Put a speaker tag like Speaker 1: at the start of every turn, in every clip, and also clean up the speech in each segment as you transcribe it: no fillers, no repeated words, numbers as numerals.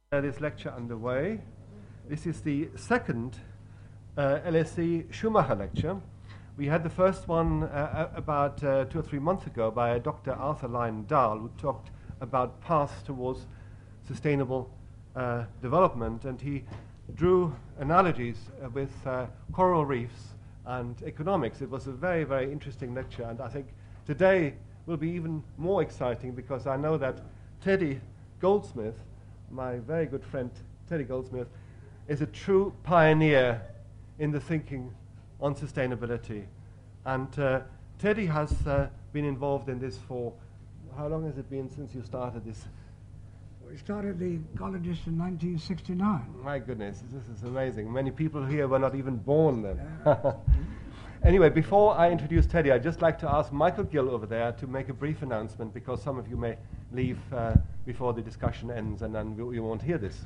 Speaker 1: This lecture underway. This is the second LSE Schumacher lecture. We had the first one about 2 or 3 months ago by Dr. Arthur Lyon Dahl, who talked about paths towards sustainable development, and he drew analogies with coral reefs and economics. It was a very, very interesting lecture, and I think today will be even more exciting because I know that Teddy Goldsmith, my very good friend Teddy Goldsmith, is a true pioneer in the thinking on sustainability. And Teddy has been involved in this for, how long has it been since you started this?
Speaker 2: We started the ecologist in 1969.
Speaker 1: My goodness, this is amazing. Many people here were not even born then. Anyway, before I introduce Teddy, I'd just like to ask Michael Gill over there to make a brief announcement, because some of you may leave before the discussion ends, and then you won't hear this.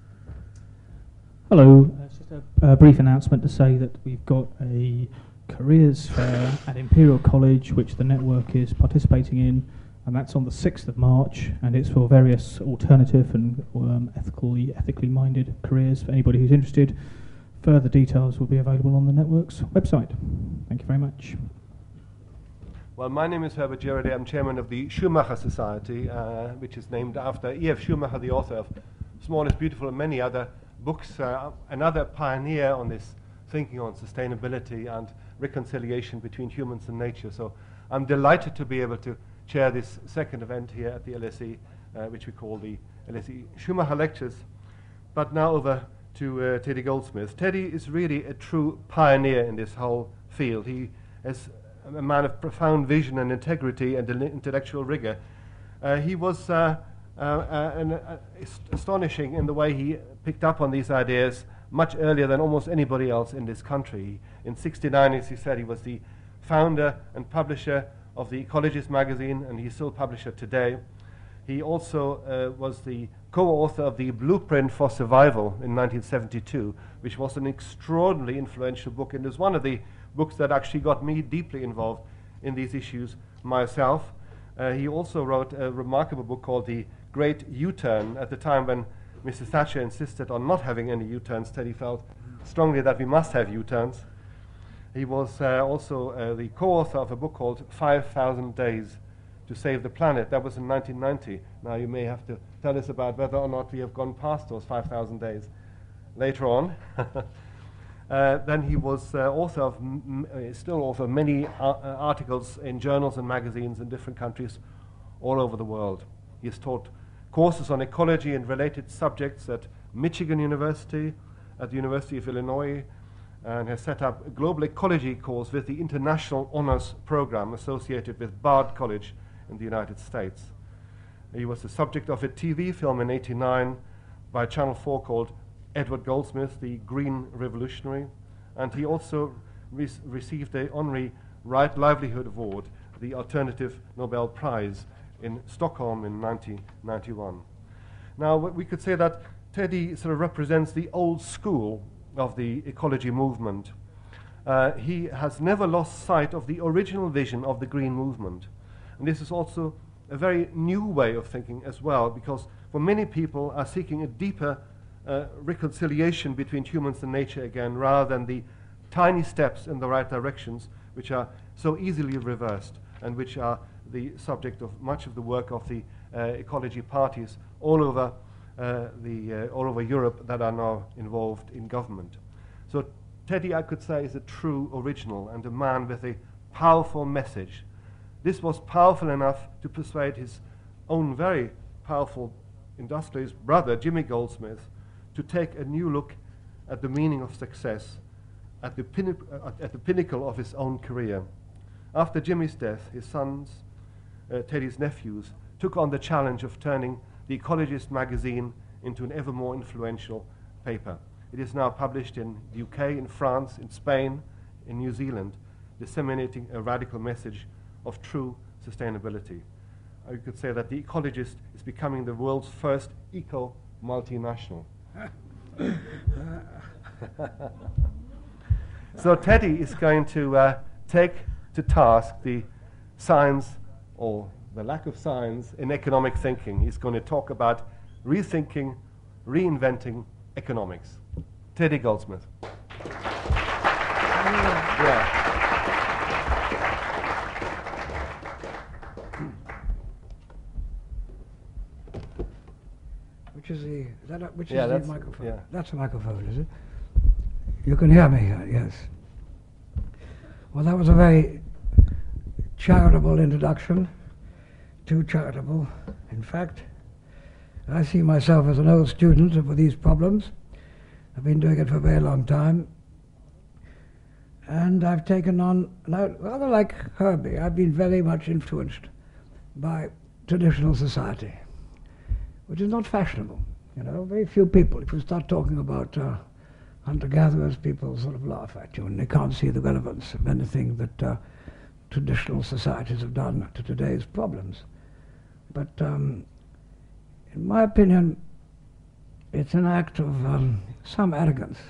Speaker 3: Hello. It's just a brief announcement to say that we've got a careers fair at Imperial College, which the network is participating in, and that's on the 6th of March, and it's for various alternative and ethically minded careers for anybody who's interested. Further details will be available on the network's website. Thank you very much.
Speaker 1: Well, my name is Herbert Gerardi. I'm chairman of the Schumacher Society, which is named after E.F. Schumacher, the author of Small is Beautiful and many other books, another pioneer on this thinking on sustainability and reconciliation between humans and nature. So I'm delighted to be able to chair this second event here at the LSE, which we call the LSE Schumacher Lectures. But now over to Teddy Goldsmith. Teddy is really a true pioneer in this whole field. He is a man of profound vision and integrity and intellectual rigor. He was astonishing in the way he picked up on these ideas much earlier than almost anybody else in this country. In '69, as he said, he was the founder and publisher of the Ecologist magazine, and he's still publisher today. He also was the co-author of the Blueprint for Survival in 1972, which was an extraordinarily influential book, and is one of the books that actually got me deeply involved in these issues myself. He also wrote a remarkable book called The Great U-Turn. At the time when Mrs. Thatcher insisted on not having any U-turns, Teddy felt strongly that we must have U-turns. He was also the co-author of a book called 5,000 Days to Save the Planet. That was in 1990. Now you may have to tell us about whether or not we have gone past those 5,000 days later on. Then he was still author of many articles in journals and magazines in different countries all over the world. He has taught courses on ecology and related subjects at Michigan University, at the University of Illinois, and has set up a global ecology course with the International Honors Program associated with Bard College in the United States. He was the subject of a TV film in '89 by Channel 4 called Edward Goldsmith, the Green Revolutionary, and he also received the honorary Right Livelihood Award, the Alternative Nobel Prize, in Stockholm in 1991. Now, we could say that Teddy sort of represents the old school of the ecology movement. He has never lost sight of the original vision of the green movement. And this is also a very new way of thinking as well, because for many people are seeking a deeper reconciliation between humans and nature again, rather than the tiny steps in the right directions, which are so easily reversed, and which are the subject of much of the work of the ecology parties all over all over Europe that are now involved in government. So Teddy, I could say, is a true original and a man with a powerful message. This was powerful enough to persuade his own very powerful industrialist brother, Jimmy Goldsmith, to take a new look at the meaning of success at the pinnacle of his own career. After Jimmy's death, his sons, Teddy's nephews, took on the challenge of turning the Ecologist magazine into an ever more influential paper. It is now published in the UK, in France, in Spain, in New Zealand, disseminating a radical message of true sustainability. I could say that the Ecologist is becoming the world's first eco-multinational. So Teddy is going to take to task the science, or the lack of science, in economic thinking. He's going to talk about rethinking Reinventing Economics. Teddy Goldsmith. Yeah.
Speaker 2: Which is the
Speaker 1: that's-
Speaker 2: microphone?
Speaker 1: yeah.
Speaker 2: That's a microphone, is it? You can hear me here, yes. Well, that was a very charitable introduction. Too charitable, in fact. I see myself as an old student of these problems. I've been doing it for a very long time. And I've taken on, rather like Herbie, I've been very much influenced by traditional society, which is not fashionable. You know, very few people, if you start talking about hunter-gatherers, people sort of laugh at you and they can't see the relevance of anything that traditional societies have done to today's problems. But in my opinion, it's an act of some arrogance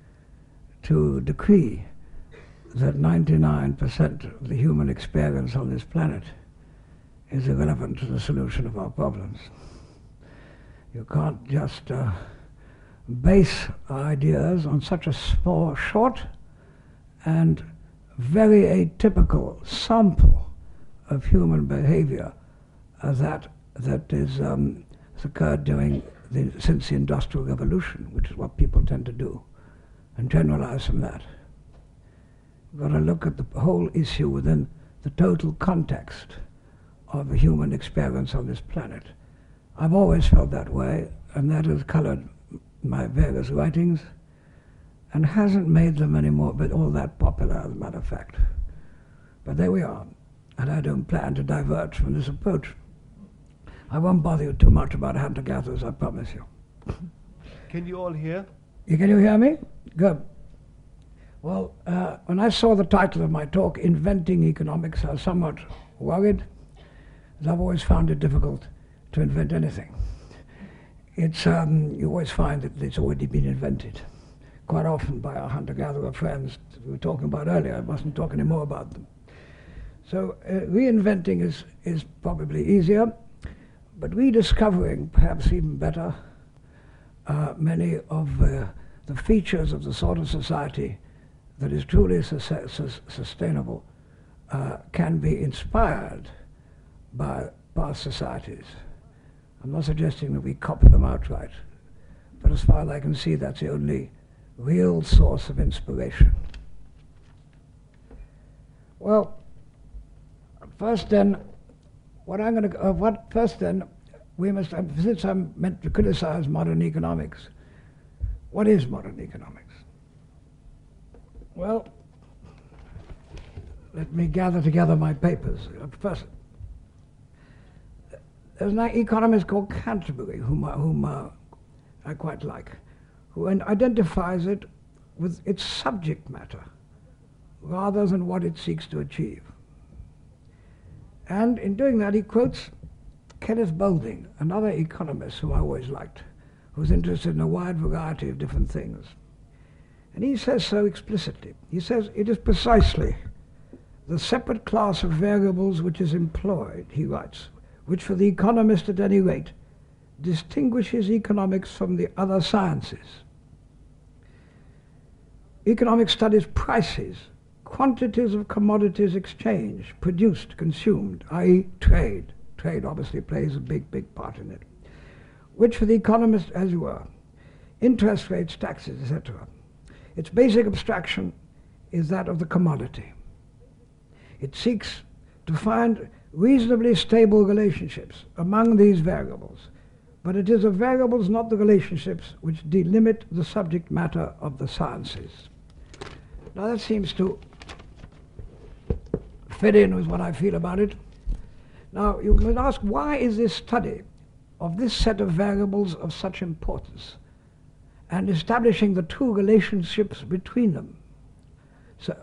Speaker 2: to decree that 99% of the human experience on this planet is irrelevant to the solution of our problems. You can't just base ideas on such a small, short and very atypical sample of human behavior that has occurred since the Industrial Revolution, which is what people tend to do, and generalize from that. We've got to look at the whole issue within the total context of the human experience on this planet. I've always felt that way, and that has colored my various writings and hasn't made them any more but all that popular, as a matter of fact. But there we are, and I don't plan to divert from this approach. I won't bother you too much about hunter-gatherers, I promise you.
Speaker 1: Can you all hear?
Speaker 2: Can you hear me? Good. Well, when I saw the title of my talk, Inventing Economics, I was somewhat worried, as I've always found it difficult to invent anything. It's you always find that it's already been invented, quite often by our hunter-gatherer friends that we were talking about earlier. I mustn't talk any more about them. So reinventing is probably easier, but rediscovering, perhaps even better, many of the features of the sort of society that is truly sustainable can be inspired by past societies. I'm not suggesting that we copy them outright, but as far as I can see, that's the only real source of inspiration. Well, first then, we must, since I'm meant to criticize modern economics, what is modern economics? Well, let me gather together my papers. First, there's an economist called Canterbury, whom I quite like, who identifies it with its subject matter rather than what it seeks to achieve. And in doing that, he quotes Kenneth Boulding, another economist who I always liked, who's interested in a wide variety of different things. And he says so explicitly. He says, it is precisely the separate class of variables which is employed, he writes, which for the economist at any rate distinguishes economics from the other sciences. Economics studies prices, quantities of commodities exchanged, produced, consumed, i.e. trade. Trade obviously plays a big, big part in it. Which for the economist, as you were, interest rates, taxes, etc. Its basic abstraction is that of the commodity. It seeks to find reasonably stable relationships among these variables, but it is the variables, not the relationships, which delimit the subject matter of the sciences. Now that seems to fit in with what I feel about it. Now you must ask, why is this study of this set of variables of such importance and establishing the true relationships between them? So,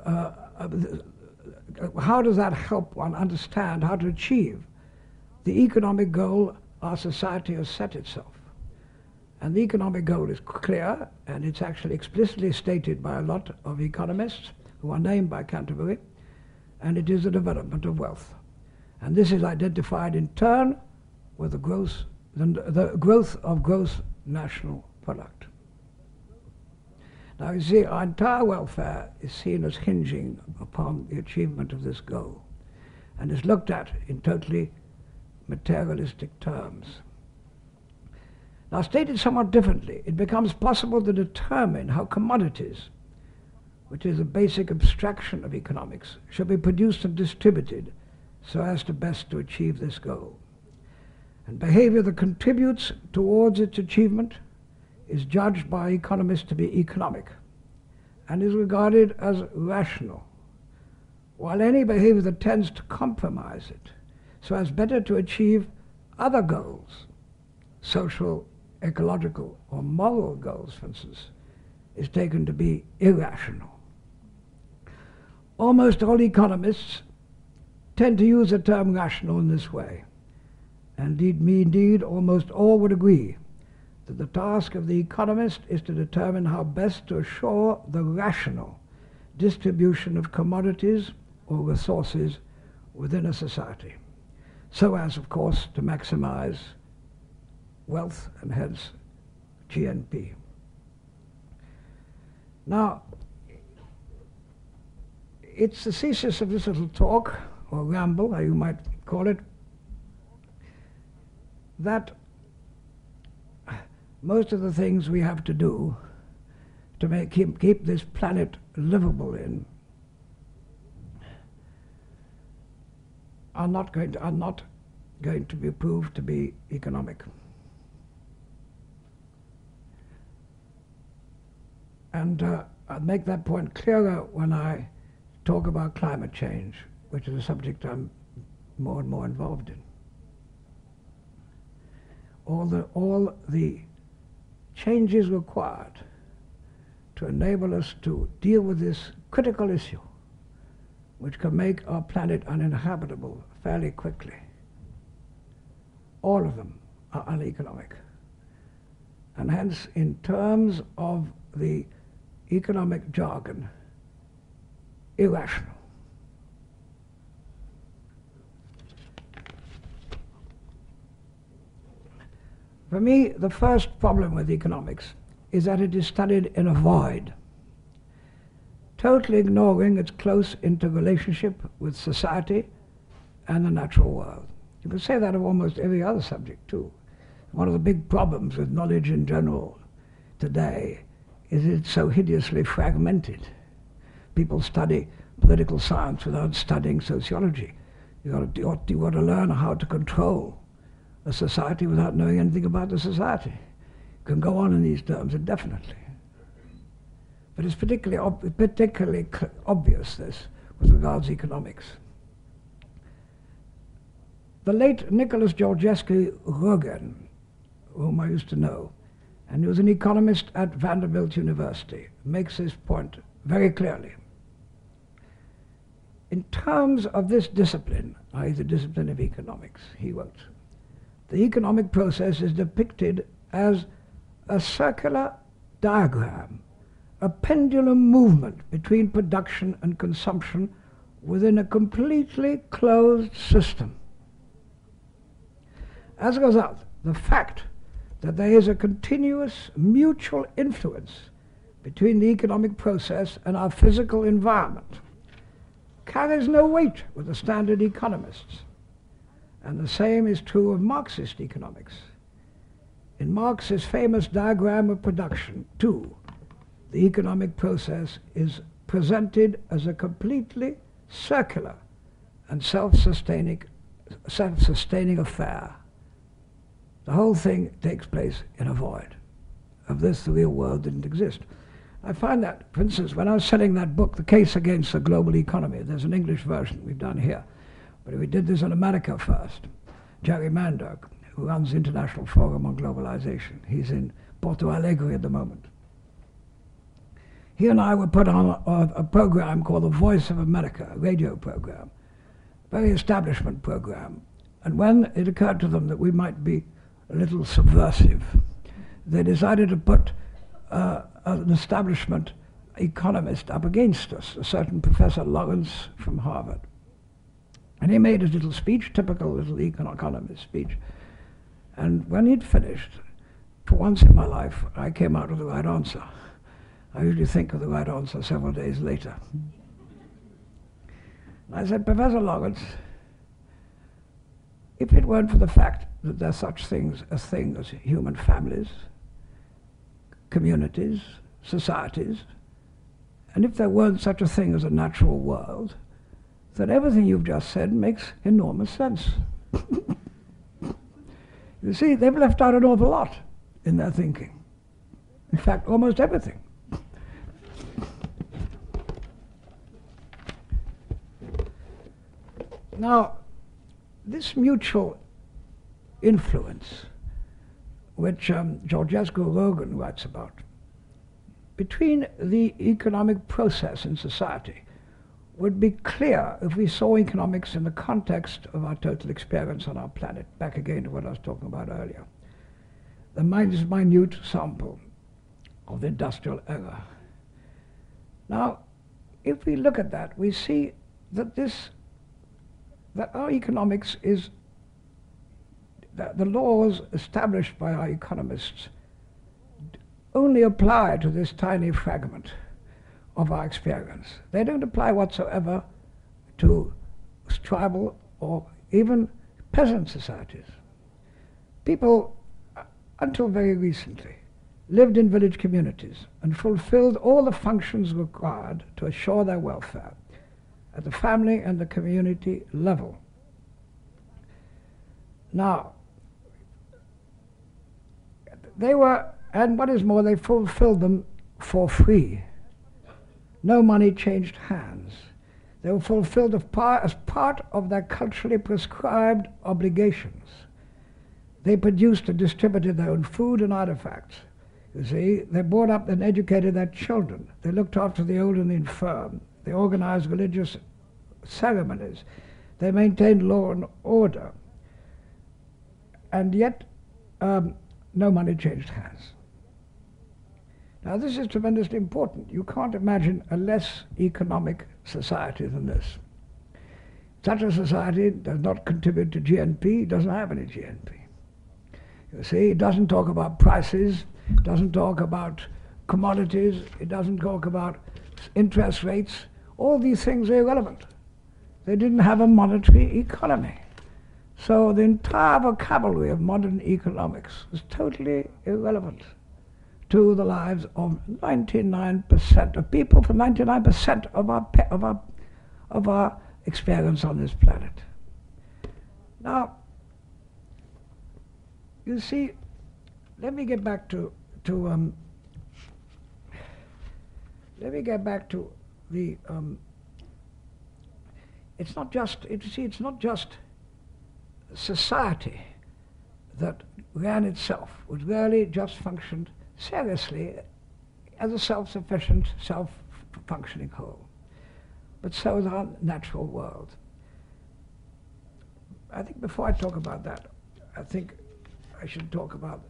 Speaker 2: how does that help one understand how to achieve the economic goal our society has set itself? And the economic goal is clear, and it's actually explicitly stated by a lot of economists who are named by Canterbury, and it is the development of wealth. And this is identified in turn with the growth of gross national product. Now you see, our entire welfare is seen as hinging upon the achievement of this goal, and is looked at in totally materialistic terms. Now stated somewhat differently, it becomes possible to determine how commodities, which is a basic abstraction of economics, should be produced and distributed so as to best to achieve this goal. And behavior that contributes towards its achievement is judged by economists to be economic and is regarded as rational, while any behavior that tends to compromise it so as better to achieve other goals, social, ecological, or moral goals, for instance, is taken to be irrational. Almost all economists tend to use the term rational in this way, and indeed almost all would agree that the task of the economist is to determine how best to assure the rational distribution of commodities or resources within a society, so as, of course, to maximize wealth and hence GNP. Now, it's the thesis of this little talk, or ramble, you might call it, that most of the things we have to do to keep this planet livable in are not going to be proved to be economic. And I'll make that point clearer when I talk about climate change, which is a subject I'm more and more involved in. All the changes required to enable us to deal with this critical issue, which can make our planet uninhabitable fairly quickly, all of them are uneconomic. And hence, in terms of the economic jargon, irrational. For me, the first problem with economics is that it is studied in a void, totally ignoring its close interrelationship with society and the natural world. You can say that of almost every other subject too. One of the big problems with knowledge in general today is it's so hideously fragmented. People study political science without studying sociology. You got to learn how to control a society without knowing anything about the society. You can go on in these terms indefinitely. But it's particularly obvious, this, with regards to economics. The late Nicholas Georgescu-Roegen, whom I used to know, and he was an economist at Vanderbilt University, makes this point very clearly. In terms of this discipline, i.e. the discipline of economics, he wrote, the economic process is depicted as a circular diagram, a pendulum movement between production and consumption within a completely closed system. As a result, the fact that there is a continuous mutual influence between the economic process and our physical environment carries no weight with the standard economists. And the same is true of Marxist economics. In Marx's famous diagram of production, too, the economic process is presented as a completely circular and self-sustaining affair. The whole thing takes place in a void. Of this, the real world didn't exist. I find that, for instance, when I was selling that book, The Case Against the Global Economy, there's an English version we've done here, but we did this in America first. Jerry Mandock, who runs the International Forum on Globalization, he's in Porto Alegre at the moment. He and I were put on a program called The Voice of America, a radio program, very establishment program. And when it occurred to them that we might be a little subversive, they decided to put an establishment economist up against us, a certain Professor Lawrence from Harvard. And he made his little speech, typical little economist speech. And when he'd finished, for once in my life, I came out with the right answer. I usually think of the right answer several days later. And I said, Professor Lawrence, if it weren't for the fact that there are such things as human families, communities, societies, and if there weren't such a thing as a natural world, then everything you've just said makes enormous sense. You see, they've left out an awful lot in their thinking. In fact, almost everything. Now, this mutual influence, which Georgescu Roegen writes about, between the economic process in society would be clear if we saw economics in the context of our total experience on our planet, back again to what I was talking about earlier. The minute sample of the industrial era. Now, if we look at that, we see that our economics is, the laws established by our economists only apply to this tiny fragment of our experience. They don't apply whatsoever to tribal or even peasant societies. People, until very recently, lived in village communities and fulfilled all the functions required to assure their welfare at the family and the community level. Now, they were, and what is more, they fulfilled them for free. No money changed hands. They were fulfilled as part of their culturally prescribed obligations. They produced and distributed their own food and artifacts. You see, they brought up and educated their children. They looked after the old and the infirm. They organized religious ceremonies. They maintained law and order. And yet, no money changed hands. Now, this is tremendously important. You can't imagine a less economic society than this. Such a society does not contribute to GNP, doesn't have any GNP. You see, it doesn't talk about prices, it doesn't talk about commodities, it doesn't talk about interest rates. All these things are irrelevant. They didn't have a monetary economy. So the entire vocabulary of modern economics is totally irrelevant to the lives of 99% of people, for 99% of our experience on this planet. Now, you see, let me get back to the. It's not just society that ran itself, which really just functioned seriously as a self-sufficient, self-functioning whole. But so is our natural world. I think before I talk about that, I think I should talk about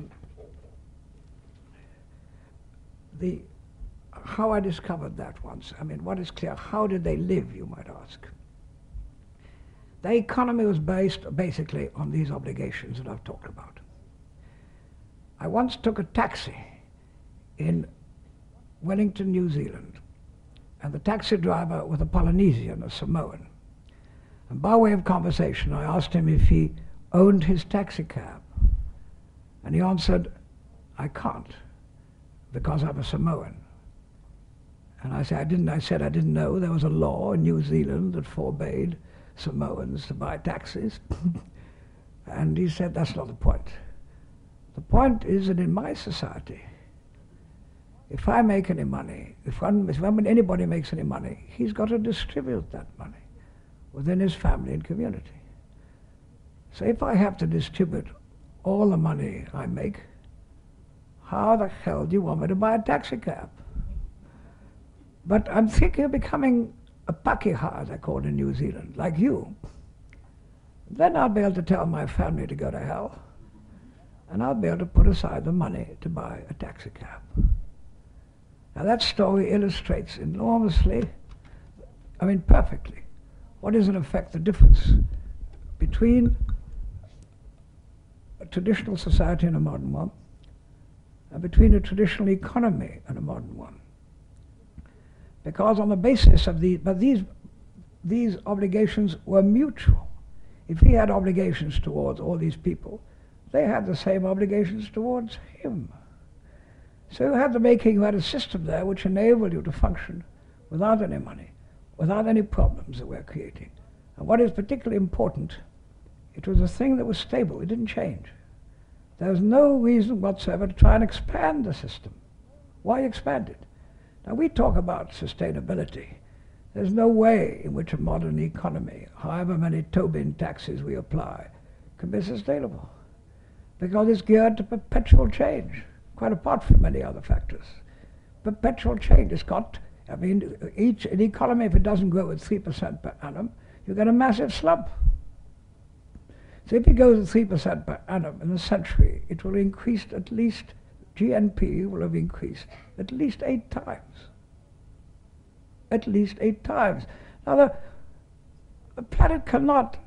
Speaker 2: how I discovered that once. I mean, what is clear, how did they live, you might ask? Their economy was based basically on these obligations that I've talked about. I once took a taxi in Wellington, New Zealand, and the taxi driver was a Polynesian, a Samoan. And by way of conversation, I asked him if he owned his taxi cab. And he answered, I can't, because I'm a Samoan. And I said I didn't know there was a law in New Zealand that forbade Samoans to buy taxis. And he said, that's not the point. The point is that in my society, if I make any money, if anybody makes any money, he's got to distribute that money within his family and community. So if I have to distribute all the money I make, how the hell do you want me to buy a taxi cab? But I'm thinking of becoming a pakeha, as I call it in New Zealand, like you. Then I'll be able to tell my family to go to hell, and I'll be able to put aside the money to buy a taxi cab. Now that story illustrates enormously, perfectly, what is in effect the difference between a traditional society and a modern one, between a traditional economy and a modern one. Because on the basis of these obligations were mutual. If he had obligations towards all these people, they had the same obligations towards him. So you had a system there which enabled you to function without any money, without any problems that we're creating. And what is particularly important, it was a thing that was stable, it didn't change. There was no reason whatsoever to try and expand the system. Why expand it? Now we talk about sustainability. There's no way in which a modern economy, however many Tobin taxes we apply, can be sustainable. Because it's geared to perpetual change, quite apart from many other factors. Perpetual change. An economy, if it doesn't grow at 3% per annum, you get a massive slump. So if it goes at 3% per annum in a century, it will increase at least, GNP will have increased at least 8 times. At least 8 times. Now the planet cannot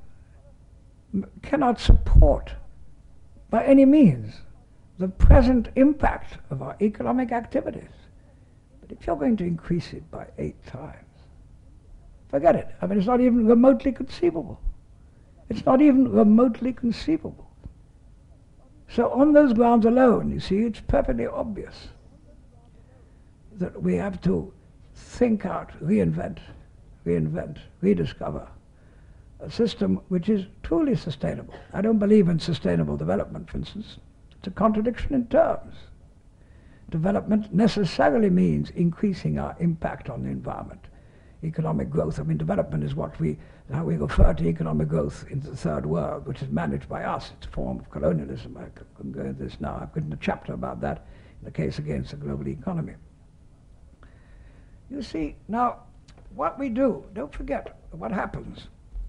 Speaker 2: support by any means the present impact of our economic activities. But if you're going to increase it by 8 times, forget it. I mean, it's not even remotely conceivable. It's not even remotely conceivable. So on those grounds alone, you see, it's perfectly obvious that we have to think out, reinvent, rediscover a system which is truly sustainable. I don't believe in sustainable development, for instance. It's a contradiction in terms. Development necessarily means increasing our impact on the environment. Economic growth, I mean, development is how we refer to economic growth in the third world, which is managed by us. It's a form of colonialism. I couldn't go into this now. I've written a chapter about that in the case against the global economy. You see, now, what we do, don't forget what happens.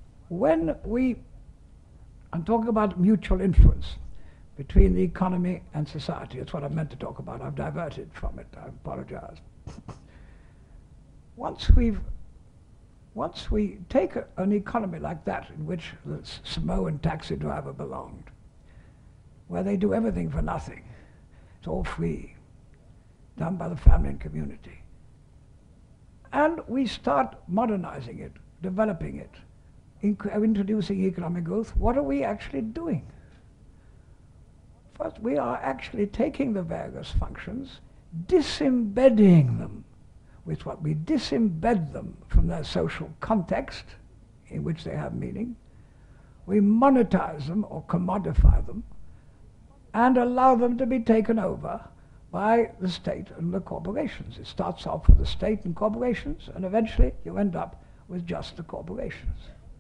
Speaker 2: I'm talking about mutual influence between the economy and society. That's what I meant to talk about. I've diverted from it. I apologize. Once we take an economy like that, in which the Samoan taxi driver belonged, where they do everything for nothing, it's all free, done by the family and community, and we start modernizing it, developing it, introducing economic growth, what are we actually doing? First, we are actually taking the various functions, disembedding them with what we disembed them from their social context in which they have meaning. We monetize them or commodify them and allow them to be taken over by the state and the corporations. It starts off with the state and corporations, and eventually you end up with just the corporations.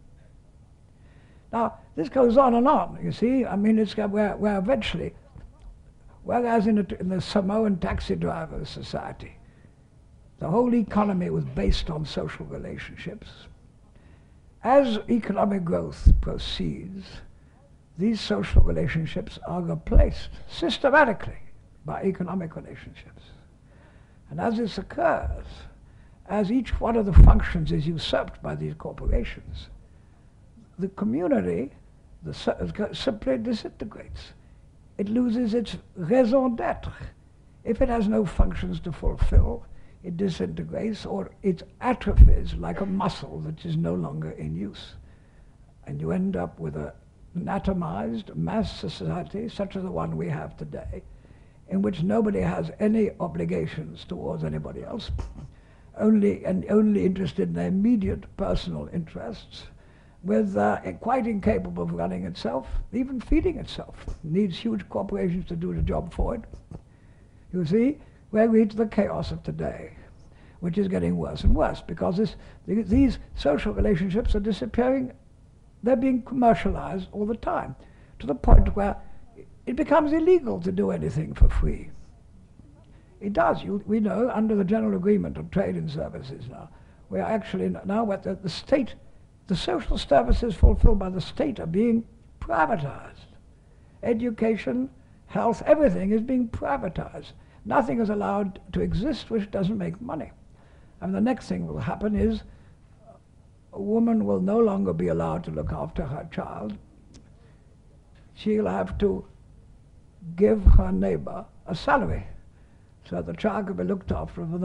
Speaker 2: Now, this goes on, you see. I mean, it's where eventually, whereas in the Samoan taxi driver society, the whole economy was based on social relationships. As economic growth proceeds, these social relationships are replaced systematically by economic relationships. And as this occurs, as each one of the functions is usurped by these corporations, the community simply disintegrates. It loses its raison d'être. If it has no functions to fulfill, it disintegrates or it atrophies like a muscle that is no longer in use. And you end up with an atomized mass society such as the one we have today, in which nobody has any obligations towards anybody else, only interested in their immediate personal interests, with quite incapable of running itself, even feeding itself. It needs huge corporations to do the job for it. You see, we're reached the chaos of today, which is getting worse and worse because these social relationships are disappearing. They're being commercialized all the time, to the point where it becomes illegal to do anything for free. It does. We know under the General Agreement on Trade in Services now, we are actually now at the state, the social services fulfilled by the state are being privatized. Education, health, everything is being privatized. Nothing is allowed to exist which doesn't make money. And the next thing will happen is a woman will no longer be allowed to look after her child. She'll have to give her neighbor a salary, so the child could be looked after by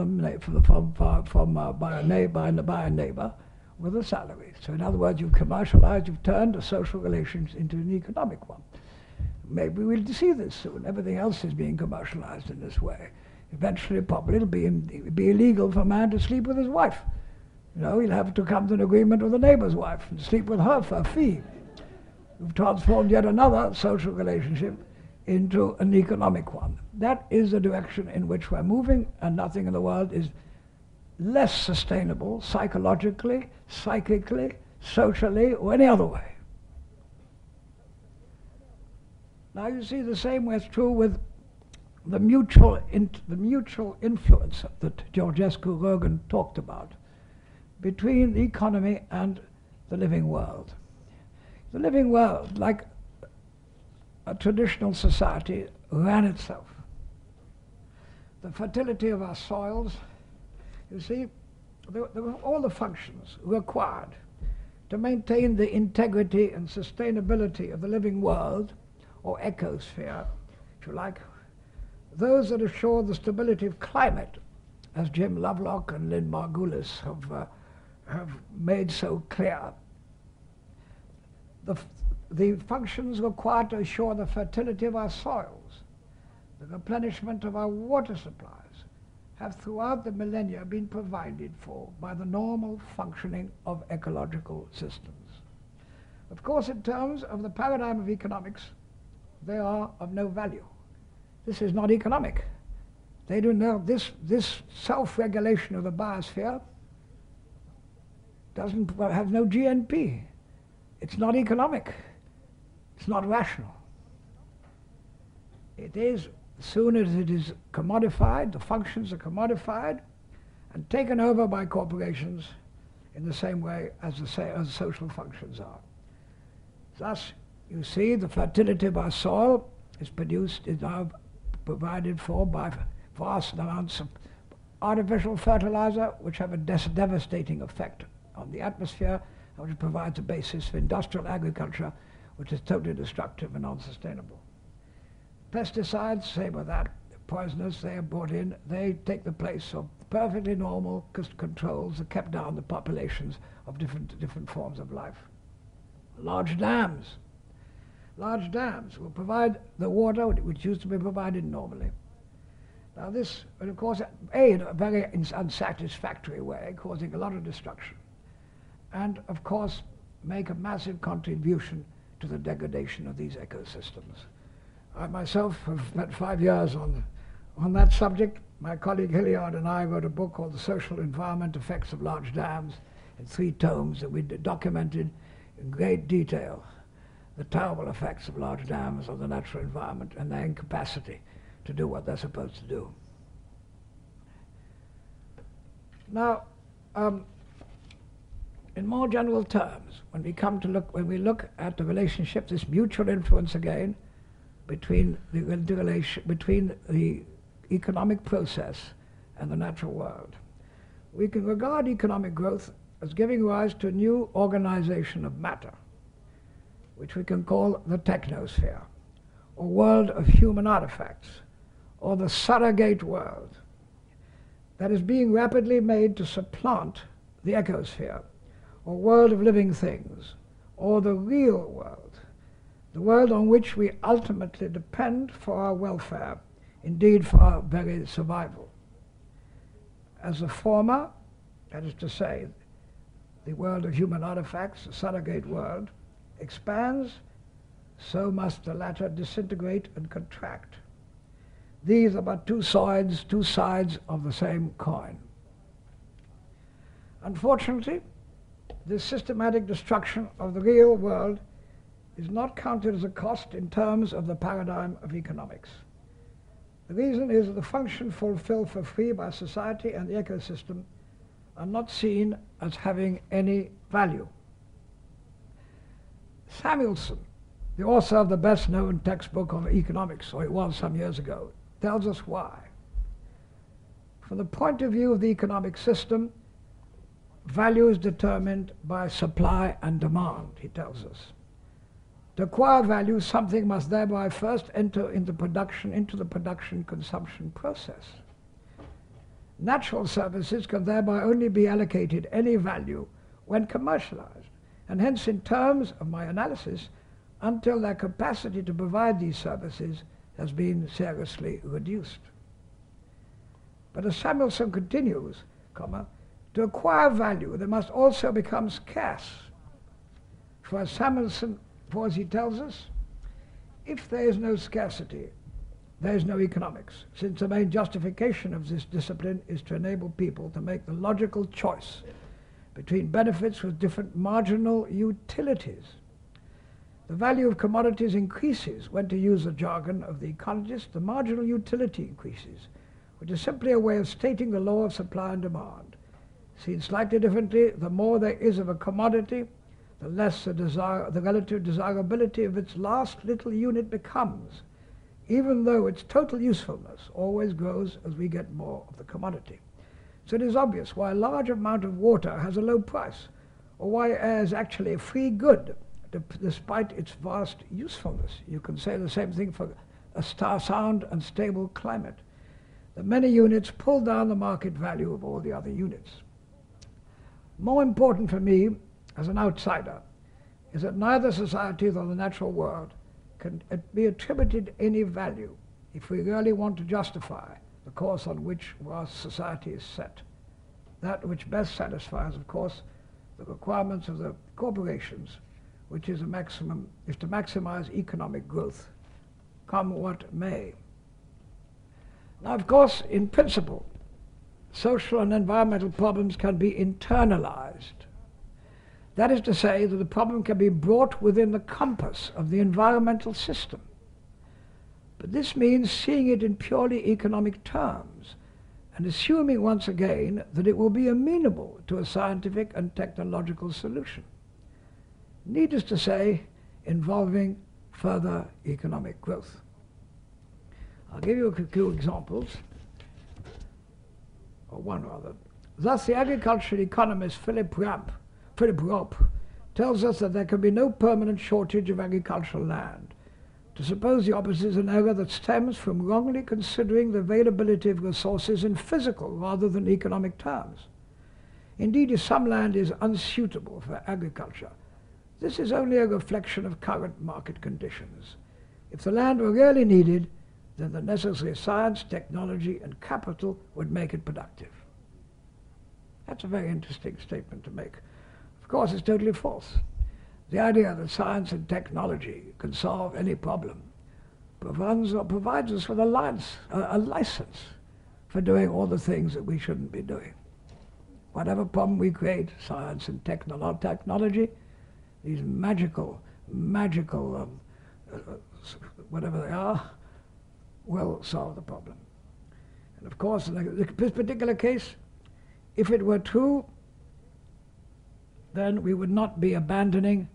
Speaker 2: a neighbor with a salary. So in other words, you've commercialized, you've turned the social relations into an economic one. Maybe we'll see this soon. Everything else is being commercialized in this way. Eventually, probably it'll be illegal for a man to sleep with his wife. You know, he'll have to come to an agreement with the neighbor's wife and sleep with her for a fee. We've transformed yet another social relationship into an economic one. That is the direction in which we're moving, and nothing in the world is less sustainable psychologically, psychically, socially, or any other way. Now you see the same way is true with the mutual influence that Georgescu Roegen talked about between the economy and the living world. The living world, like a traditional society, ran itself. The fertility of our soils, you see, there were all the functions required to maintain the integrity and sustainability of the living world, or ecosphere, if you like, those that assure the stability of climate, as Jim Lovelock and Lynn Margulis have made so clear. The functions required to assure the fertility of our soils, the replenishment of our water supplies, have throughout the millennia been provided for by the normal functioning of ecological systems. Of course, in terms of the paradigm of economics, they are of no value. This is not economic. They do know this self-regulation of the biosphere have no GNP. It's not economic. It's not rational. It is, as soon as it is commodified, the functions are commodified and taken over by corporations in the same way as social functions are. Thus, you see, the fertility of our soil is now provided for by vast amounts of artificial fertilizer, which have a devastating effect on the atmosphere, which provides a basis for industrial agriculture, which is totally destructive and unsustainable. Pesticides, same with that, poisonous, they are brought in, they take the place of perfectly normal controls that kept down the populations of different forms of life. Large dams will provide the water which used to be provided normally. Now this, of course, in a very unsatisfactory way, causing a lot of destruction, and of course make a massive contribution to the degradation of these ecosystems. I myself have spent 5 years on that subject. My colleague Hilliard and I wrote a book called The Social Environment Effects of Large Dams in 3 tomes that we documented in great detail the terrible effects of large dams on the natural environment and their incapacity to do what they're supposed to do. Now, in more general terms, when we look at the relationship, this mutual influence again between the economic process and the natural world, we can regard economic growth as giving rise to a new organization of matter, which we can call the technosphere, or world of human artifacts, or the surrogate world, that is being rapidly made to supplant the ecosphere, or world of living things, or the real world, the world on which we ultimately depend for our welfare, indeed for our very survival. As the former, that is to say, the world of human artifacts, the surrogate world, expands, so must the latter disintegrate and contract. These are but two sides of the same coin. Unfortunately, this systematic destruction of the real world is not counted as a cost in terms of the paradigm of economics. The reason is that the function fulfilled for free by society and the ecosystem are not seen as having any value. Samuelson, the author of the best-known textbook on economics, or it was some years ago, tells us why. From the point of view of the economic system, value is determined by supply and demand, he tells us. To acquire value, something must thereby first enter into the production-consumption process. Natural services can thereby only be allocated any value when commercialized, and hence in terms of my analysis, until their capacity to provide these services has been seriously reduced. But as Samuelson continues, to acquire value, they must also become scarce. For as he tells us, if there is no scarcity, there is no economics, since the main justification of this discipline is to enable people to make the logical choice between benefits with different marginal utilities. The value of commodities increases when, to use the jargon of the ecologist, the marginal utility increases, which is simply a way of stating the law of supply and demand. Seen slightly differently, the more there is of a commodity, the less the relative desirability of its last little unit becomes, even though its total usefulness always grows as we get more of the commodity. So it is obvious why a large amount of water has a low price, or why air is actually a free good, despite its vast usefulness. You can say the same thing for a sound and stable climate. The many units pull down the market value of all the other units. More important for me, as an outsider, is that neither society nor the natural world can be attributed any value if we really want to justify the course on which our society is set. That which best satisfies, of course, the requirements of the corporations, which is to maximize economic growth, come what may. Now, of course, in principle, social and environmental problems can be internalized. That is to say that the problem can be brought within the compass of the environmental system. But this means seeing it in purely economic terms and assuming once again that it will be amenable to a scientific and technological solution. Needless to say, involving further economic growth. I'll give you a few examples, or one rather. Thus, the agricultural economist Philip Rope tells us that there can be no permanent shortage of agricultural land. To suppose the opposite is an error that stems from wrongly considering the availability of resources in physical rather than economic terms. Indeed, if some land is unsuitable for agriculture, this is only a reflection of current market conditions. If the land were really needed, then the necessary science, technology, and capital would make it productive. That's a very interesting statement to make. Of course, it's totally false. The idea that science and technology can solve any problem provides us with a license for doing all the things that we shouldn't be doing. Whatever problem we create, science and technology, these magical, whatever they are, will solve the problem. And of course, in this particular case, if it were true, then we would not be abandoning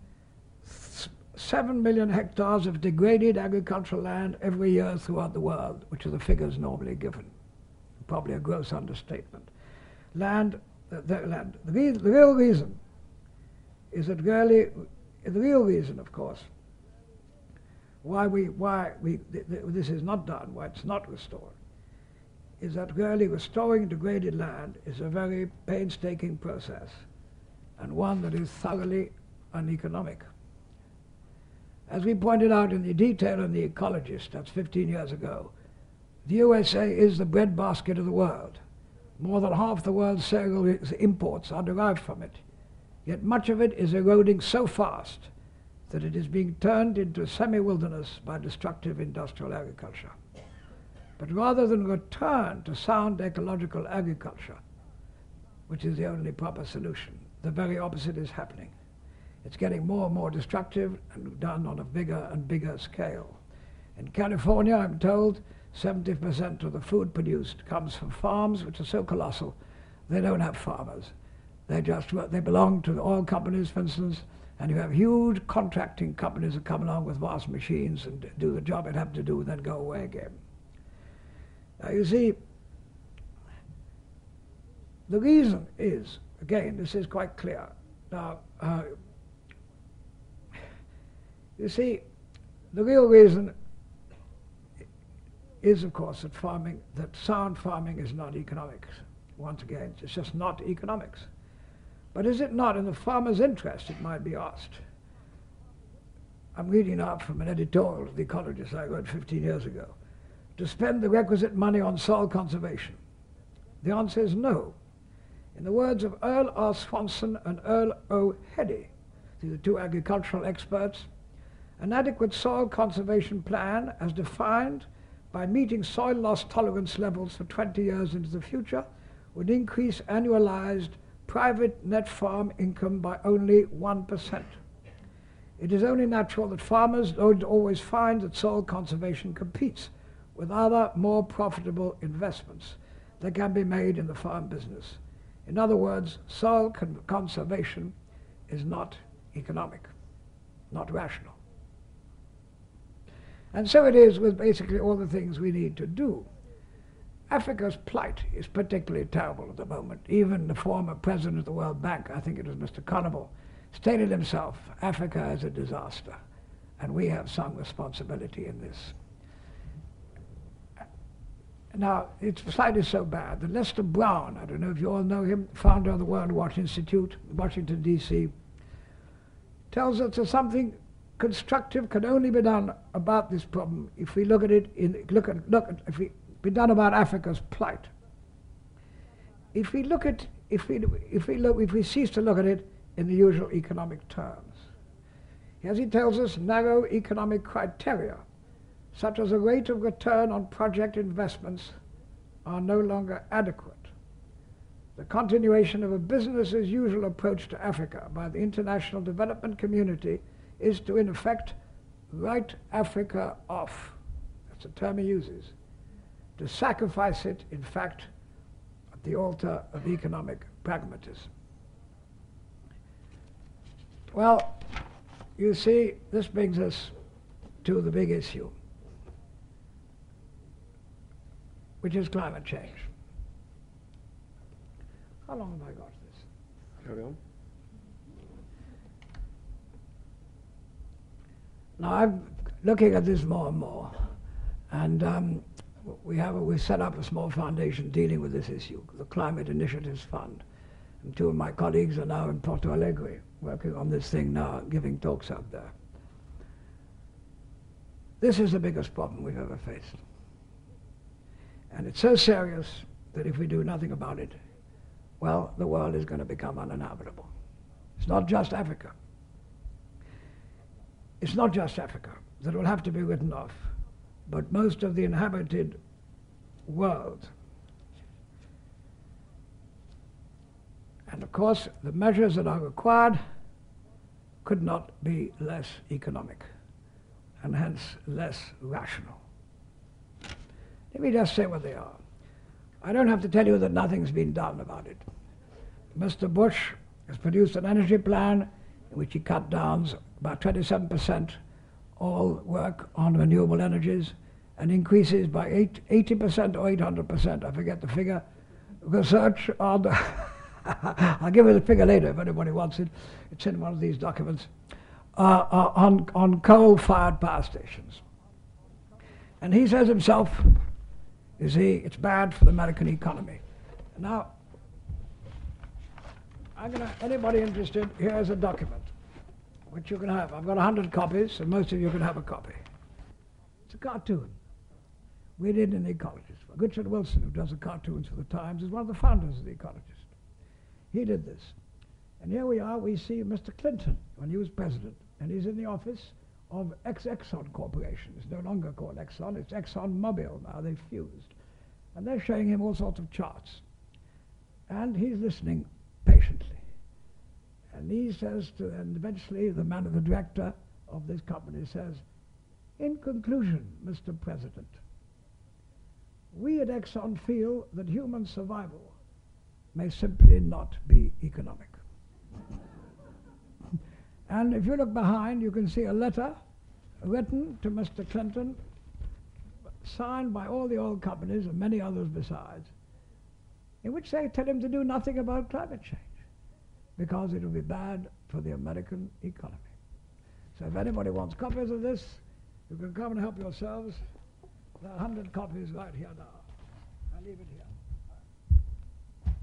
Speaker 2: 7 million hectares of degraded agricultural land every year throughout the world, which are the figures normally given. Probably a gross understatement. The real reason is that the real reason, of course, why this is not done, why it's not restored, is that really restoring degraded land is a very painstaking process, and one that is thoroughly uneconomic. As we pointed out in the detail in The Ecologist, that's 15 years ago, the USA is the breadbasket of the world. More than half the world's cereal imports are derived from it. Yet much of it is eroding so fast that it is being turned into a semi-wilderness by destructive industrial agriculture. But rather than return to sound ecological agriculture, which is the only proper solution, the very opposite is happening. It's getting more and more destructive and done on a bigger and bigger scale. In California, I'm told, 70% of the food produced comes from farms which are so colossal, they don't have farmers. They belong to the oil companies, for instance, and you have huge contracting companies that come along with vast machines and do the job it have to do and then go away again. Now you see, the reason is, again, this is quite clear. Now, You see, the real reason is, of course, that sound farming is not economics. Once again, it's just not economics. But is it not in the farmer's interest, it might be asked? I'm reading now from an editorial of The Ecologist I wrote 15 years ago, to spend the requisite money on soil conservation. The answer is no. In the words of Earl R. Swanson and Earl O. Heddy, these are two agricultural experts, an adequate soil conservation plan as defined by meeting soil loss tolerance levels for 20 years into the future would increase annualized private net farm income by only 1%. It is only natural that farmers don't always find that soil conservation competes with other more profitable investments that can be made in the farm business. In other words, soil conservation is not economic, not rational. And so it is with basically all the things we need to do. Africa's plight is particularly terrible at the moment. Even the former president of the World Bank, I think it was Mr. Conable, stated himself, Africa is a disaster, and we have some responsibility in this. Now, its plight is so bad that Lester Brown, I don't know if you all know him, founder of the World Watch Institute, Washington, D.C., tells us that something constructive can only be done about this problem if we look at it if we be done about Africa's plight. If we cease to look at it in the usual economic terms. As he tells us, narrow economic criteria, such as a rate of return on project investments, are no longer adequate. The continuation of a business as usual approach to Africa by the international development community is to, in effect, write Africa off. That's the term he uses. To sacrifice it, in fact, at the altar of economic pragmatism. Well, you see, this brings us to the big issue, which is climate change. How long have I got this?
Speaker 1: Carry on.
Speaker 2: Now, I'm looking at this more and more, and we set up a small foundation dealing with this issue, the Climate Initiatives Fund. And two of my colleagues are now in Porto Alegre, working on this thing now, giving talks out there. This is the biggest problem we've ever faced. And it's so serious that if we do nothing about it, well, the world is going to become uninhabitable. It's not just Africa. It's not just Africa that will have to be written off, but most of the inhabited world. And of course, the measures that are required could not be less economic, and hence less rational. Let me just say what they are. I don't have to tell you that nothing's been done about it. Mr. Bush has produced an energy plan in which he cut down about 27% all work on renewable energies and increases by 80% or 800%, I forget the figure, research on, I'll give you the figure later if anybody wants it, it's in one of these documents, on coal-fired power stations. And he says himself, you see, it's bad for the American economy. Now, anybody interested, here's a document, which you can have. I've got 100 copies, and most of you can have a copy. It's a cartoon. We did in The Ecologist. Richard Wilson, who does the cartoons for the Times, is one of the founders of The Ecologist. He did this. And here we are, we see Mr. Clinton when he was president, and he's in the office of Exxon Corporation. It's no longer called Exxon, it's ExxonMobil now, they've fused. And they're showing him all sorts of charts. And he's listening patiently. And he says to, and eventually the director of this company says, in conclusion, Mr. President, we at Exxon feel that human survival may simply not be economic. And if you look behind, you can see a letter written to Mr. Clinton, signed by all the oil companies and many others besides, in which they tell him to do nothing about climate change, because it will be bad for the American economy. So if anybody wants copies of this, you can come and help yourselves. There are 100 copies right here now. I'll leave it here.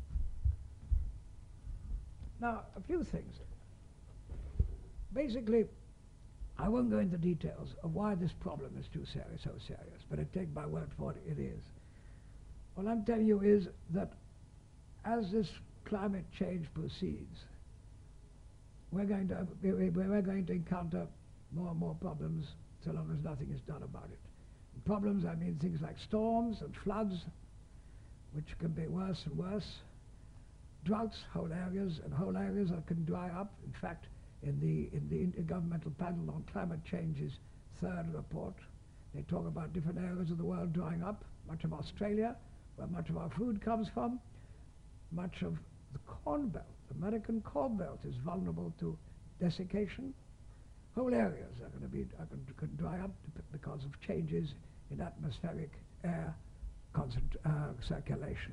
Speaker 2: Now, a few things. Basically, I won't go into details of why this problem is so serious, but I take my word for it, it is. What I'm telling you is that as this climate change proceeds, we're going to encounter more and more problems so long as nothing is done about it. Problems, I mean things like storms and floods, which can be worse and worse. Droughts, whole areas that can dry up. In fact, in the Intergovernmental Panel on Climate Change's third report, they talk about different areas of the world drying up. Much of Australia, where much of our food comes from, much of the Corn Belt, the American Corn Belt, is vulnerable to desiccation. Whole areas are going to dry up because of changes in atmospheric air circulation.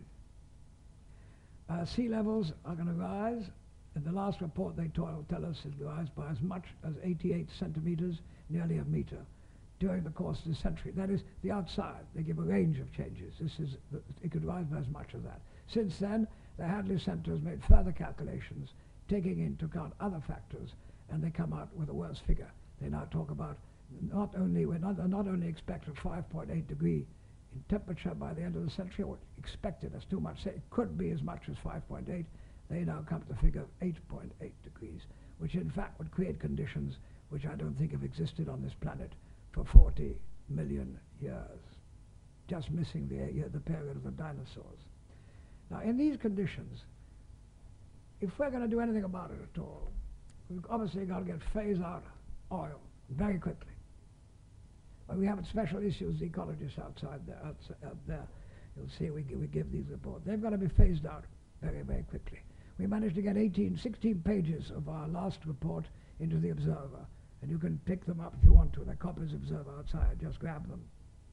Speaker 2: Sea levels are going to rise. In the last report, they tell us it will rise by as much as 88 centimeters, nearly a meter, during the course of the century. That is the outside. They give a range of changes. It could rise by as much as that. Since then, the Hadley Center has made further calculations, taking into account other factors, and they come out with a worse figure. They now talk about not only expect a 5.8 degree in temperature by the end of the century, or expected, that's too much, say it could be as much as 5.8, they now come to the figure of 8.8 degrees, which in fact would create conditions which I don't think have existed on this planet for 40 million years, just missing the period of the dinosaurs. Now, in these conditions, if we're going to do anything about it at all, we've obviously got to phase out oil very quickly. But we have special issues, the ecologists out there, you'll see we give these reports. They've got to be phased out very, very quickly. We managed to get 16 pages of our last report into the Observer, and you can pick them up if you want to. There are copies of Observer outside, just grab them.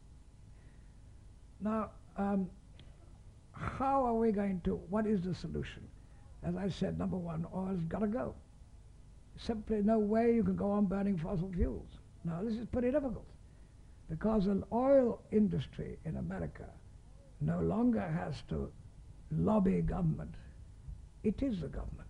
Speaker 2: Now, how are we going to, what is the solution? As I said, number one, oil's got to go. Simply no way you can go on burning fossil fuels. Now, this is pretty difficult, because an oil industry in America no longer has to lobby government. It is the government.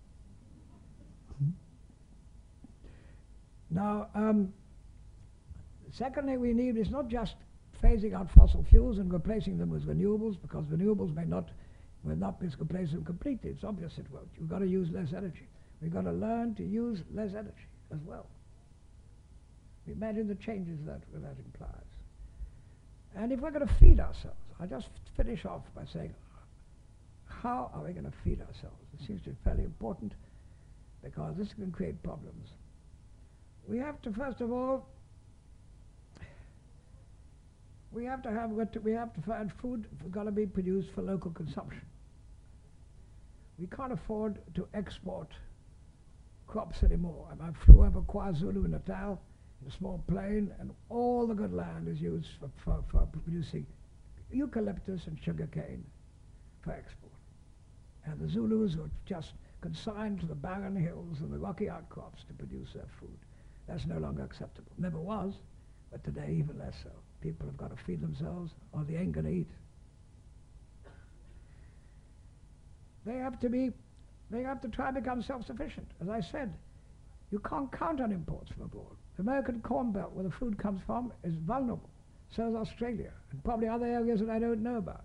Speaker 2: Now, secondly, we need is not just phasing out fossil fuels and replacing them with renewables, because renewables will not replace them completely. It's obvious it won't. You've got to use less energy. We've got to learn to use less energy as well. Imagine the changes that implies. And if we're going to feed ourselves, I'll just finish off by saying, how are we going to feed ourselves? It seems to be fairly important, because this can create problems. We have to, first of all, we have to find food got to be produced for local consumption. We can't afford to export crops anymore. I flew over KwaZulu-Natal in a small plane, and all the good land is used for producing eucalyptus and sugarcane for export. And the Zulus were just consigned to the barren hills and the rocky outcrops to produce their food. That's no longer acceptable. Never was, but today even less so. People have got to feed themselves, or they ain't going to eat. They have to try to become self-sufficient. As I said, you can't count on imports from abroad. The American Corn Belt, where the food comes from, is vulnerable. So is Australia, and probably other areas that I don't know about.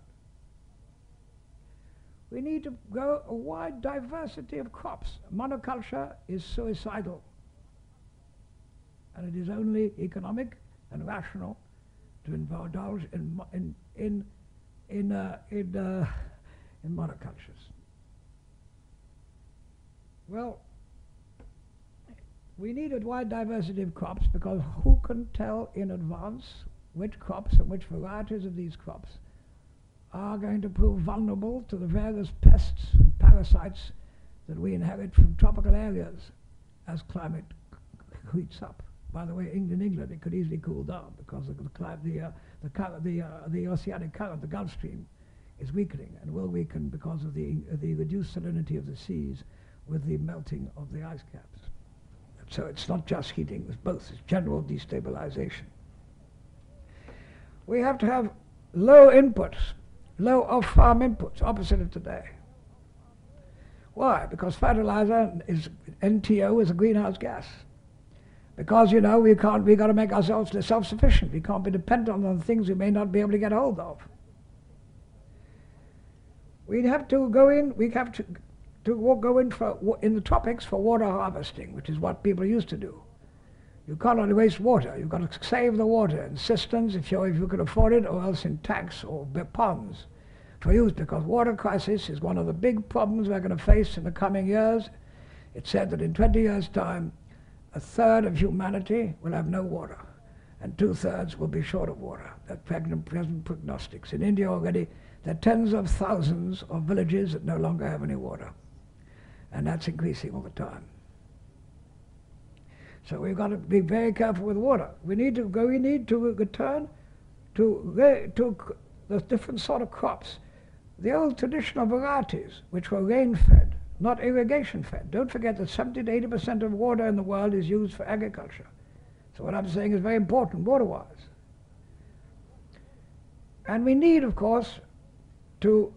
Speaker 2: We need to grow a wide diversity of crops. Monoculture is suicidal, and it is only economic and rational to indulge in monocultures. Well, we need a wide diversity of crops, because who can tell in advance which crops and which varieties of these crops are going to prove vulnerable to the various pests and parasites that we inherit from tropical areas as climate heats up. By the way, in England, it could easily cool down, because the oceanic current, the Gulf Stream, is weakening, and will weaken because of the reduced salinity of the seas with the melting of the ice caps. So it's not just heating, it's both. It's general destabilization. We have to have low inputs, low off-farm inputs, opposite of today. Why? Because fertilizer is, NTO is a greenhouse gas. Because, you know, we've got to make ourselves self-sufficient. We can't be dependent on things we may not be able to get hold of. We have to go in, go in the tropics for water harvesting, which is what people used to do. You can't only waste water. You've got to save the water in cisterns if you can afford it, or else in tanks or ponds for use, because water crisis is one of the big problems we're going to face in the coming years. It's said that in 20 years' time, a third of humanity will have no water, and 2/3 will be short of water. That's present prognostics. In India already, there are tens of thousands of villages that no longer have any water, and that's increasing all the time. So we've got to be very careful with water. We need to return to the different sort of crops. The old traditional varieties, which were rain-fed, not irrigation-fed. Don't forget that 70 to 80% of water in the world is used for agriculture. So what I'm saying is very important, water-wise. And we need, of course, to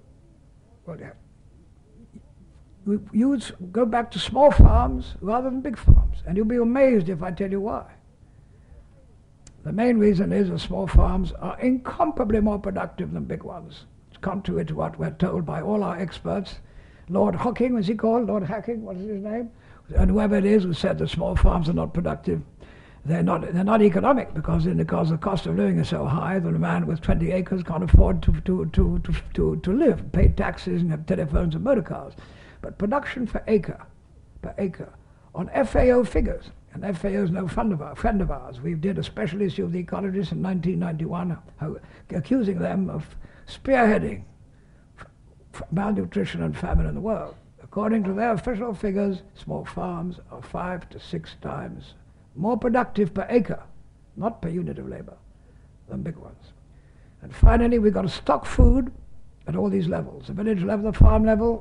Speaker 2: go back to small farms rather than big farms. And you'll be amazed if I tell you why. The main reason is that small farms are incomparably more productive than big ones. It's contrary to what we're told by all our experts. Lord Hocking, was he called? Lord Hacking, what is his name? And whoever it is who said that small farms are not productive. They're not economic because the cost of living is so high that a man with 20 acres can't afford to live, pay taxes and have telephones and motor cars. But production per acre, on FAO figures, and FAO is no friend of ours. We did a special issue of The Ecologist in 1991 accusing them of spearheading malnutrition and famine in the world. According to their official figures, small farms are 5 to 6 times more productive per acre, not per unit of labor, than big ones. And finally, we've got to stock food at all these levels: the village level, the farm level,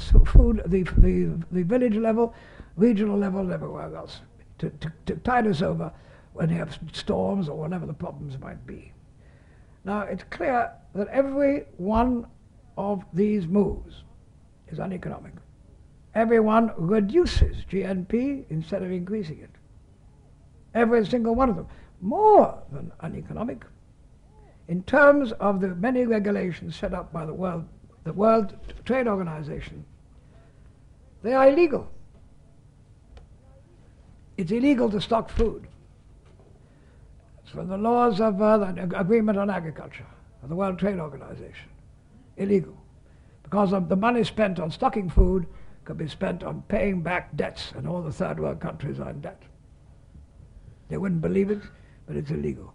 Speaker 2: the village level, regional level, and everywhere else, to tide us over when you have storms or whatever the problems might be. Now, it's clear that every one of these moves is uneconomic. Every one reduces GNP instead of increasing it. Every single one of them, more than uneconomic. In terms of the many regulations set up by the World Trade Organization, they are illegal. It's illegal to stock food. It's from the laws of the Agreement on Agriculture of the World Trade Organization. Illegal. Because of the money spent on stocking food could be spent on paying back debts, and all the third world countries are in debt. They wouldn't believe it, but it's illegal.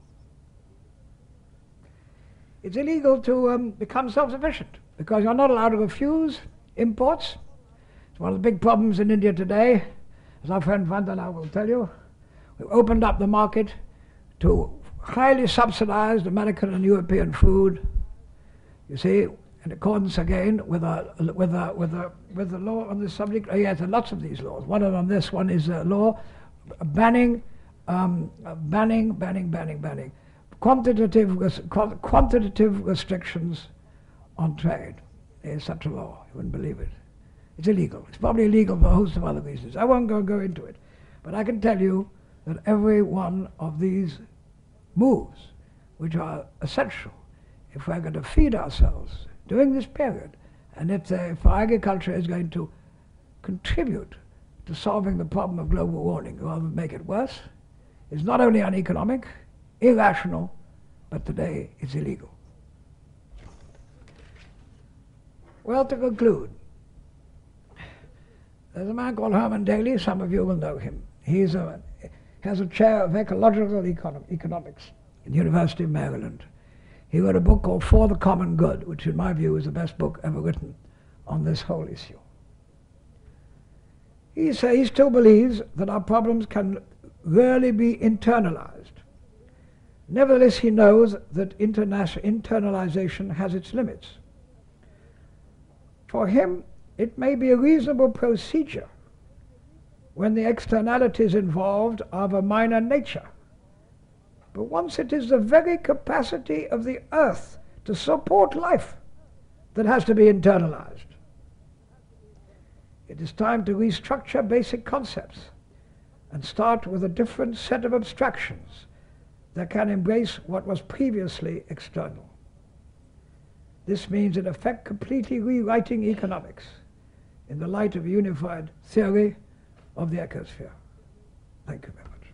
Speaker 2: It's illegal to become self-sufficient because you're not allowed to refuse imports. It's one of the big problems in India today. As our friend Vandana will tell you, we've opened up the market to highly subsidized American and European food. You see, in accordance again with the law on this subject. Yes, there are lots of these laws. One of them, this one, is a law banning quantitative restrictions on trade. There's such a law. You wouldn't believe it. It's illegal. It's probably illegal for a host of other reasons. I won't go into it. But I can tell you that every one of these moves, which are essential if we're going to feed ourselves during this period, and if agriculture is going to contribute to solving the problem of global warming rather than make it worse, is not only uneconomic, irrational, but today it's illegal. Well, to conclude, there's a man called Herman Daly. Some of you will know him. He has a chair of ecological economics in the University of Maryland. He wrote a book called For the Common Good, which in my view is the best book ever written on this whole issue. He still believes that our problems can rarely be internalized. Nevertheless, he knows that internalization has its limits. For him, it may be a reasonable procedure when the externalities involved are of a minor nature. But once it is the very capacity of the earth to support life that has to be internalized. It is time to restructure basic concepts and start with a different set of abstractions that can embrace what was previously external. This means, in effect, completely rewriting economics in the light of a unified theory of the ecosphere. Thank you very much.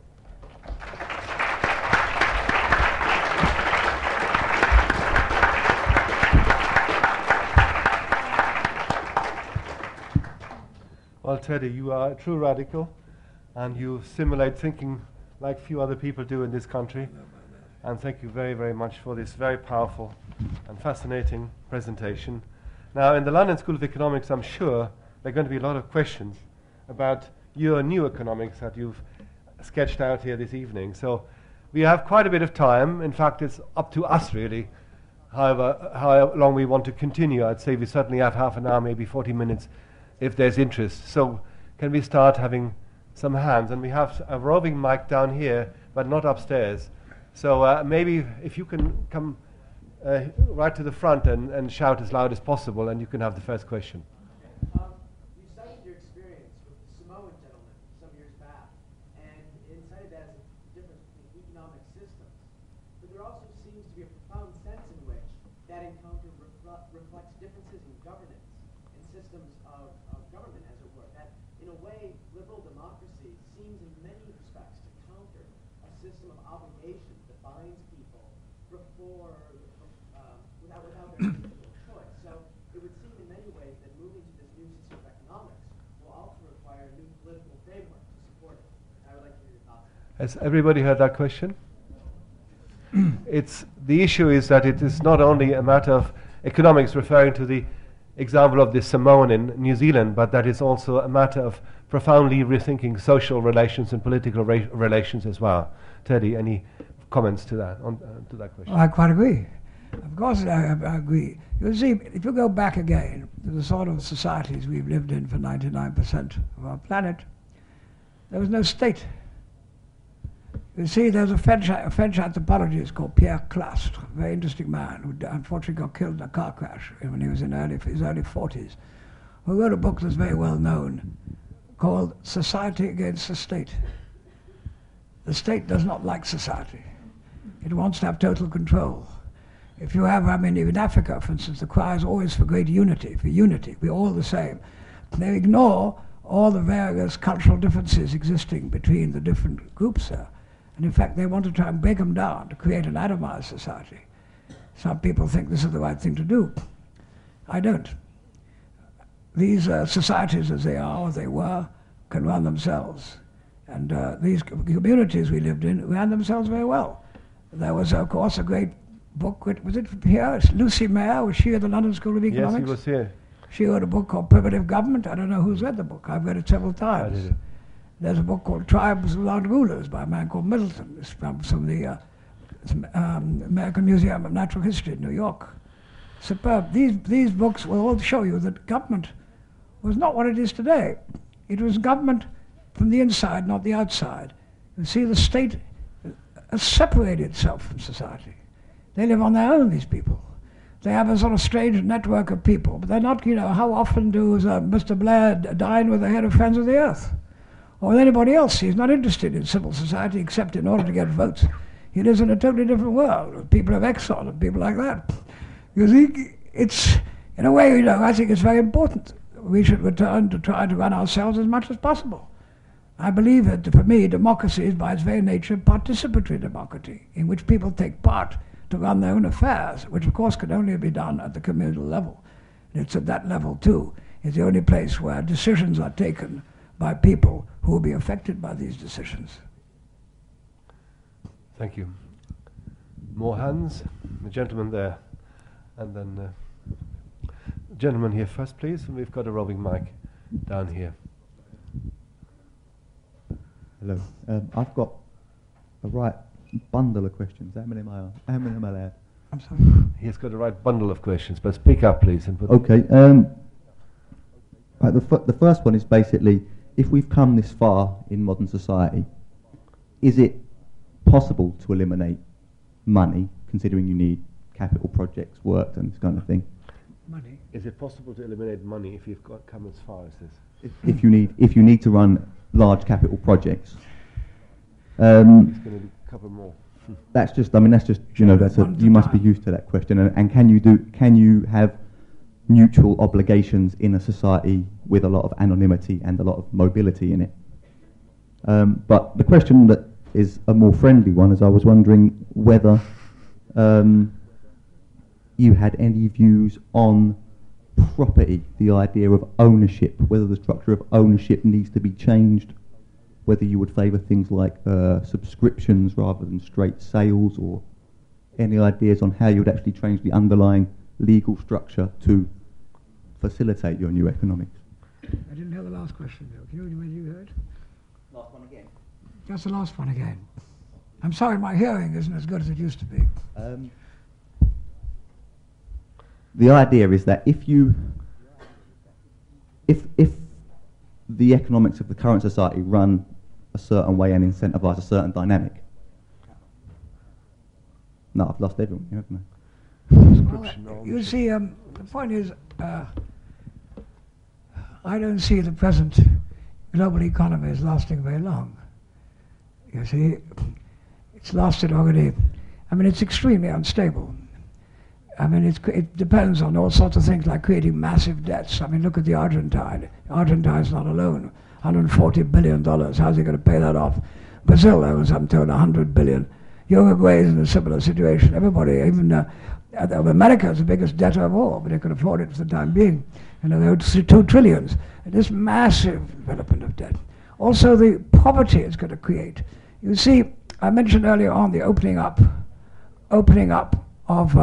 Speaker 1: Well, Teddy, you are a true radical, and you simulate thinking like few other people do in this country. And thank you very, very much for this very powerful and fascinating presentation. Now, in the London School of Economics, I'm sure there are going to be a lot of questions about your new economics that you've sketched out here this evening. So we have quite a bit of time. In fact, it's up to us, really, however how long we want to continue. I'd say we certainly have half an hour, maybe 40 minutes, if there's interest. So can we start having some hands? And we have a roving mic down here, but not upstairs. So maybe if you can come right to the front and shout as loud as possible, and you can have the first question.
Speaker 4: You cited your experience with the Samoan gentleman some years back, and cited that as a difference between economic systems. But there also seems to be a profound sense in which that encounter reflects differences in governance and systems of government, as it were. That, in a way, liberal democracy seems in many respects to counter a system of obligation that binds people without their individual choice. So it would seem in many ways that moving to this new system of economics will also require a new political framework to support it. I would like to hear your thoughts.
Speaker 1: Has everybody heard that question? The issue is that it is not only a matter of economics referring to the example of the Samoan in New Zealand, but that is also a matter of profoundly rethinking social relations and political relations as well. Teddy, any comments to that to that question?
Speaker 2: Well, I quite agree. Of course, I agree. You see, if you go back again to the sort of societies we've lived in for 99% of our planet, there was no state. You see, there's a French anthropologist called Pierre Clastre, a very interesting man who unfortunately got killed in a car crash when he was in his early 40s, who wrote a book that's very well known called Society Against the State. The state does not like society. It wants to have total control. If you have, in Africa, for instance, the cry is always for great unity, we're all the same. They ignore all the various cultural differences existing between the different groups there. And in fact, they want to try and break them down to create an atomized society. Some people think this is the right thing to do. I don't. These societies, as they are or they were, can run themselves. And these communities we lived in ran themselves very well. There was, of course, a great book, was it here? Lucy Mayer, was she at the London School of Economics?
Speaker 1: Yes, he was here.
Speaker 2: She wrote a book called Primitive Government. I don't know who's read the book. I've read it several times.
Speaker 1: I did.
Speaker 2: There's a book called Tribes Without Rulers by a man called Middleton. It's from the American Museum of Natural History in New York. Superb. These books will all show you that government was not what it is today. It was government from the inside, not the outside. You see, the state has separated itself from society. They live on their own, these people. They have a sort of strange network of people, but they're not, how often does Mr. Blair dine with the head of Friends of the Earth? Or with anybody else? He's not interested in civil society except in order to get votes. He lives in a totally different world with people of Exxon and people like that. You see, it's, in a way, I think it's very important. We should return to try to run ourselves as much as possible. I believe that, for me, democracy is by its very nature participatory democracy, in which people take part to run their own affairs, which of course can only be done at the communal level. And it's at that level, too, is the only place where decisions are taken by people who will be affected by these decisions.
Speaker 1: Thank you. More hands? The gentleman there. And then the gentleman here first, please. And we've got a roving mic down here.
Speaker 5: Hello. I've got a right bundle of questions. How many am I allowed?
Speaker 2: I'm sorry.
Speaker 1: He's got a right bundle of questions, but speak up, please. And put
Speaker 5: okay. Right, the first one is basically, if we've come this far in modern society, is it possible to eliminate money, considering you need capital projects worked and this kind of thing?
Speaker 2: Money.
Speaker 1: Is it possible to eliminate money if you've come as far as this?
Speaker 5: If you need to run large capital projects,
Speaker 1: It's going to cover more.
Speaker 5: that's just you must be used to that question. And can you have mutual obligations in a society with a lot of anonymity and a lot of mobility in it? But the question that is a more friendly one is, I was wondering whether you had any views on property, the idea of ownership, whether the structure of ownership needs to be changed, whether you would favour things like subscriptions rather than straight sales, or any ideas on how you would actually change the underlying legal structure to facilitate your new economics.
Speaker 2: I didn't hear the last question, Bill. You heard?
Speaker 5: Last one again.
Speaker 2: Just the last one again. I'm sorry, my hearing isn't as good as it used to be.
Speaker 5: The idea is that if the economics of the current society run a certain way and incentivise a certain dynamic. No, I've lost everyone, haven't I?
Speaker 2: Well, you see, the point is, I don't see the present global economy as lasting very long. You see, it's lasted already. I mean, it's extremely unstable. I mean, it depends on all sorts of things, like creating massive debts. I mean, look at the Argentine. Argentine's not alone. $140 billion. How's he going to pay that off? Brazil owns, I'm told, $100 billion. Uruguay is in a similar situation. Everybody, even America is the biggest debtor of all, but they can afford it for the time being. You know, they owe $2 trillion. And this massive development of debt. Also, the poverty it's going to create. You see, I mentioned earlier on the opening up of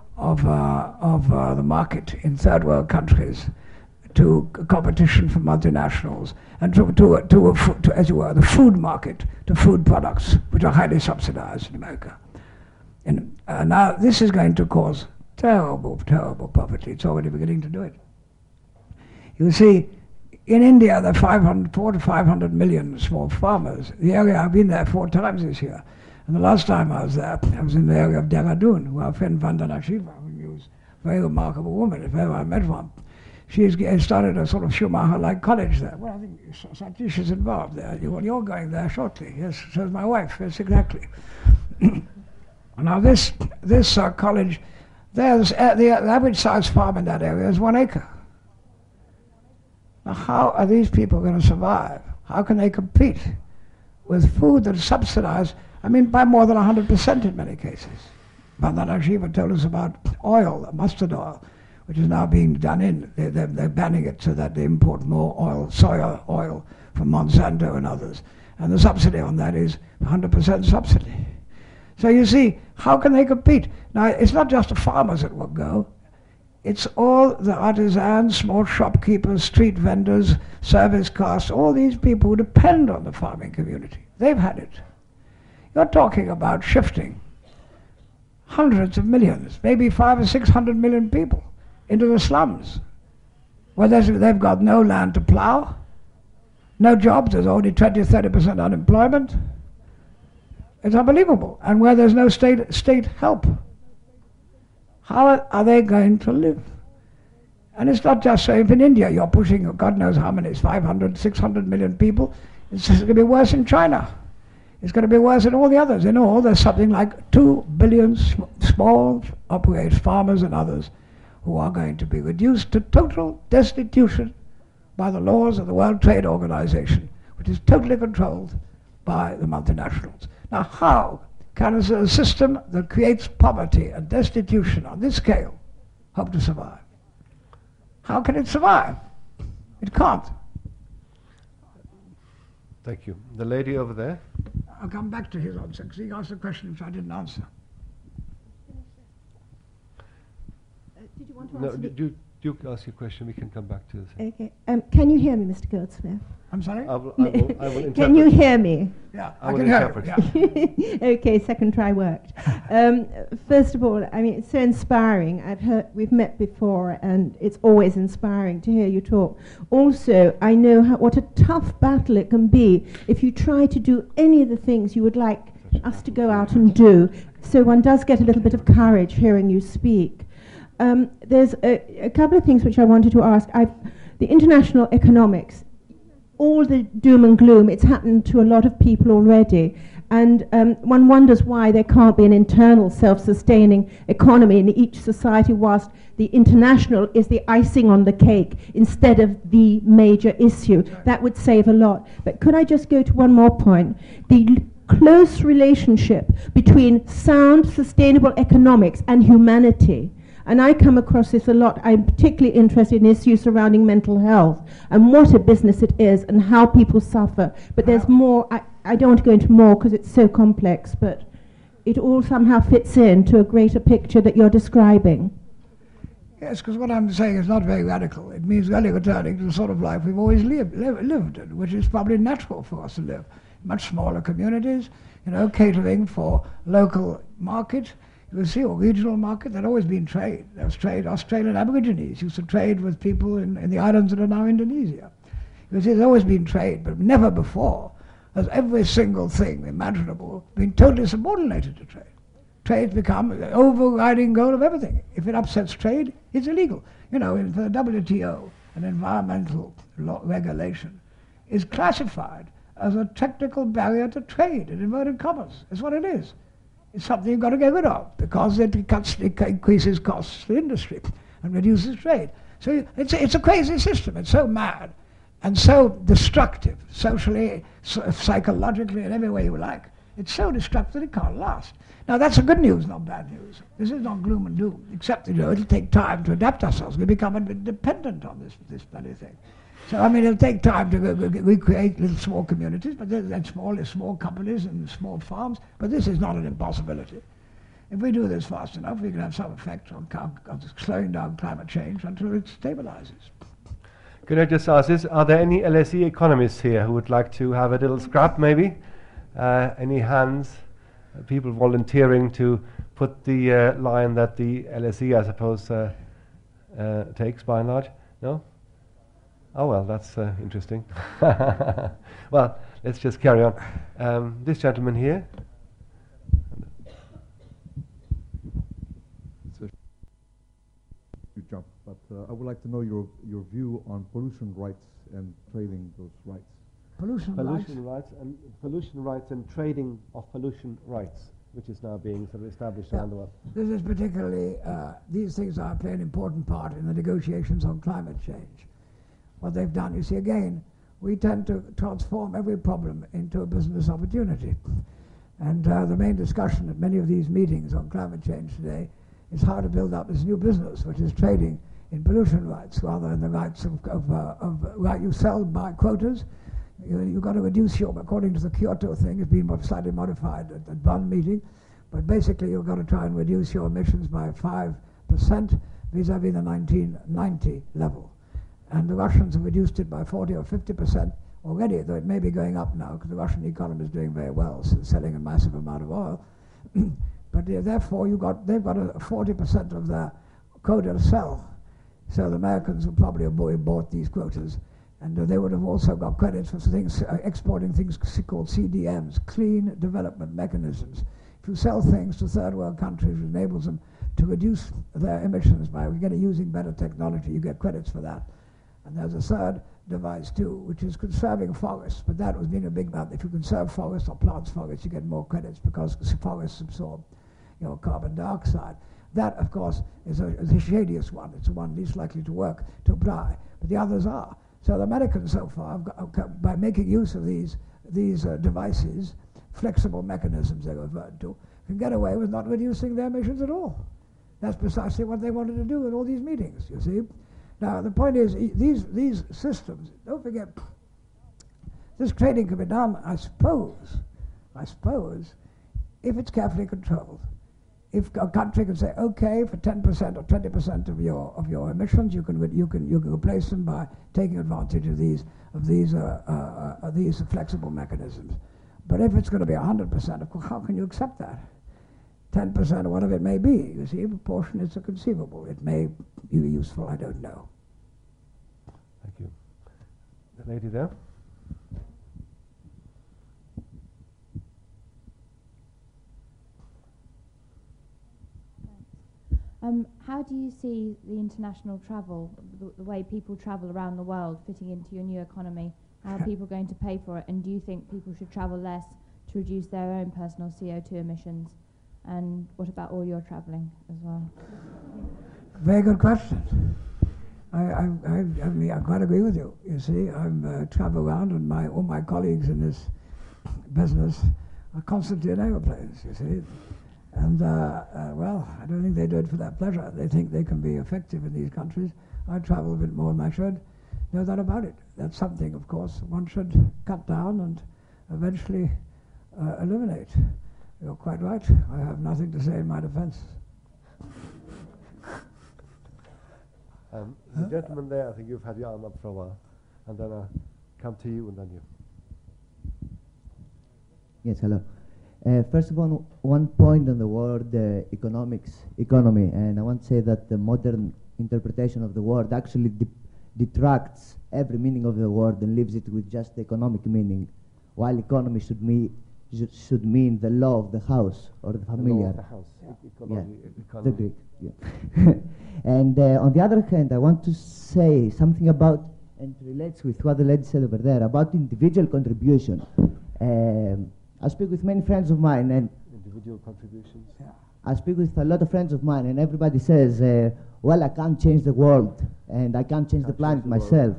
Speaker 2: the market in third world countries to competition from multinationals, and to as you were, the food market, to food products, which are highly subsidized in America. And now this is going to cause terrible, terrible poverty. It's already beginning to do it. You see, in India, there are 4 to 500 million small farmers. The area, I've been there 4 times this year. And the last time I was there, I was in the area of Dehradun, where our friend Vandana Shiva, who was a very remarkable woman, if ever I met one. She's started a sort of Schumacher-like college there. Well, I think Satish is involved there. You're going there shortly. Yes, so is my wife. Yes, exactly. Now this college, there's the average size farm in that area is 1 acre. Now how are these people going to survive? How can they compete with food that is subsidized, I mean, by more than 100% in many cases? Vandana Shiva told us about oil, mustard oil, which is now being done in. They're banning it so that they import more oil, soya oil from Monsanto and others. And the subsidy on that is 100% subsidy. So you see, how can they compete? Now, it's not just the farmers that will go. It's all the artisans, small shopkeepers, street vendors, service castes, all these people who depend on the farming community. They've had it. You're talking about shifting hundreds of millions, maybe 500 or 600 million people into the slums, where they've got no land to plow, no jobs, there's only 20 or 30% unemployment. It's unbelievable. And where there's no state help. How are they going to live? And it's not just so. If in India you're pushing, God knows how many, it's 500, 600 million people, it's going to be worse in China. It's going to be worse in all the others. In all, there's something like 2 billion small operators, farmers and others, who are going to be reduced to total destitution by the laws of the World Trade Organization, which is totally controlled by the multinationals. Now, how can a system that creates poverty and destitution on this scale hope to survive? How can it survive? It can't.
Speaker 1: Thank you. The lady over there.
Speaker 2: I'll come back to his answer, because he asked a question which I didn't answer.
Speaker 6: Did you want to
Speaker 1: No,
Speaker 6: answer?
Speaker 1: Duke, ask your question. We can come back to this.
Speaker 6: Okay. Can you hear me, Mr. Goldsmith?
Speaker 2: I'm sorry?
Speaker 1: I will interpret.
Speaker 6: Can you hear me?
Speaker 2: Yeah,
Speaker 1: I
Speaker 2: I
Speaker 1: will
Speaker 2: can hear
Speaker 1: interpret.
Speaker 2: you. Yeah.
Speaker 6: Okay, second try worked. First of all, I mean, it's so inspiring. We've met before, and it's always inspiring to hear you talk. Also, I know what a tough battle it can be if you try to do any of the things you would like us to go out and do. So one does get a little bit of courage hearing you speak. There's a couple of things which I wanted to ask. The international economics, all the doom and gloom, it's happened to a lot of people already. And one wonders why there can't be an internal self-sustaining economy in each society, whilst the international is the icing on the cake instead of the major issue. That would save a lot. But could I just go to one more point? The close relationship between sound, sustainable economics and humanity. And I come across this a lot. I'm particularly interested in issues surrounding mental health and what a business it is and how people suffer. But there's more. I don't want to go into more because it's so complex, but it all somehow fits into a greater picture that you're describing.
Speaker 2: Yes, because what I'm saying is not very radical. It means really returning to the sort of life we've always lived in, which is probably natural for us to live. Much smaller communities, catering for local market. You see, or regional market, there'd always been trade. There was trade. Australian Aborigines used to trade with people in the islands that are now Indonesia. You see, there's always been trade, but never before has every single thing imaginable been totally subordinated to trade. Trade's become the overriding goal of everything. If it upsets trade, it's illegal. For the WTO, an environmental regulation is classified as a technical barrier to trade, in inverted commas. That's what it is. It's something you've got to get rid of because it increases costs to industry and reduces trade. So it's a crazy system. It's so mad and so destructive, socially, psychologically, in every way you like. It's so destructive that it can't last. Now that's a good news, not bad news. This is not gloom and doom, except it'll take time to adapt ourselves. We become a bit dependent on this bloody thing. So it'll take time to recreate little small communities, but then small companies and small farms. But this is not an impossibility. If we do this fast enough, we can have some effect on slowing down climate change until it stabilizes.
Speaker 1: Could I just ask this? Are there any LSE economists here who would like to have a little scrap, maybe? Any hands? People volunteering to put the line that the LSE, I suppose, takes by and large? No? Oh, well, that's interesting. Well, let's just carry on. This gentleman here.
Speaker 7: It's a jump, but I would like to know your view on pollution rights and trading those rights.
Speaker 2: Pollution
Speaker 1: rights and trading of pollution rights, which is now being sort of established around the world.
Speaker 2: This is particularly, these things are play an important part in the negotiations on climate change. What they've done, you see, again, we tend to transform every problem into a business opportunity. And the main discussion at many of these meetings on climate change today is how to build up this new business, which is trading in pollution rights rather than the rights of right you sell by quotas. You've got to reduce according to the Kyoto thing, it's been slightly modified at one meeting, but basically you've got to try and reduce your emissions by 5% vis-a-vis the 1990 level. And the Russians have reduced it by 40 or 50% already, though it may be going up now because the Russian economy is doing very well, so selling a massive amount of oil. But therefore, they've got a 40% of their quota to sell. So the Americans would probably have bought these quotas, and they would have also got credits for things, exporting things called CDMs, Clean Development Mechanisms. If you sell things to third world countries, it enables them to reduce their emissions by using better technology. You get credits for that. And there's a third device too, which is conserving forests. But that was being a big one. If you conserve forests or plant forests, you get more credits because forests absorb, carbon dioxide. That, of course, is the shadiest one. It's the one least likely to work to apply. But the others are. So the Americans so far, by making use of these devices, flexible mechanisms they referred to, can get away with not reducing their emissions at all. That's precisely what they wanted to do in all these meetings, you see. Now, the point is, these systems, don't forget, this trading can be done, I suppose, if it's carefully controlled. if a country can say, okay, for 10% or 20% of your emissions, you can replace them by taking advantage of these flexible mechanisms. But if it's going to be 100%, of course, how can you accept that? 10% or whatever it may be. You see, proportion is conceivable. It may be useful. I don't know.
Speaker 1: Thank you. The lady there.
Speaker 8: How do you see the international travel, the way people travel around the world, fitting into your new economy? How are people going to pay for it? And do you think people should travel less to reduce their own personal CO2 emissions? And what about all your travelling as well?
Speaker 2: Very good question. I quite agree with you. You see, I travel around, and all my colleagues in this business are constantly in aeroplanes, you see. And, well, I don't think they do it for that pleasure. They think they can be effective in these countries. I travel a bit more than I should. No doubt about it. That's something, of course, one should cut down and eventually eliminate. You're quite right. I have nothing to say in my defense.
Speaker 1: The gentleman there, I think you've had your arm up for a while. And then I'll come to you and then you.
Speaker 9: Yes, hello. First of all, one point on the word economy, and I want to say that the modern interpretation of the word actually detracts every meaning of the word and leaves it with just the economic meaning, while economy should mean the law of the house or the familiar.
Speaker 1: The law of the house.
Speaker 9: Yeah. The Greek. Yeah. And on the other hand, I want to say something about, and it relates with what the lady said over there, about individual contribution. I speak with many friends of mine, and
Speaker 1: individual contributions.
Speaker 2: Yeah.
Speaker 9: I speak with a lot of friends of mine, and everybody says, "Well, I can't change the world, and I can't change the planet myself."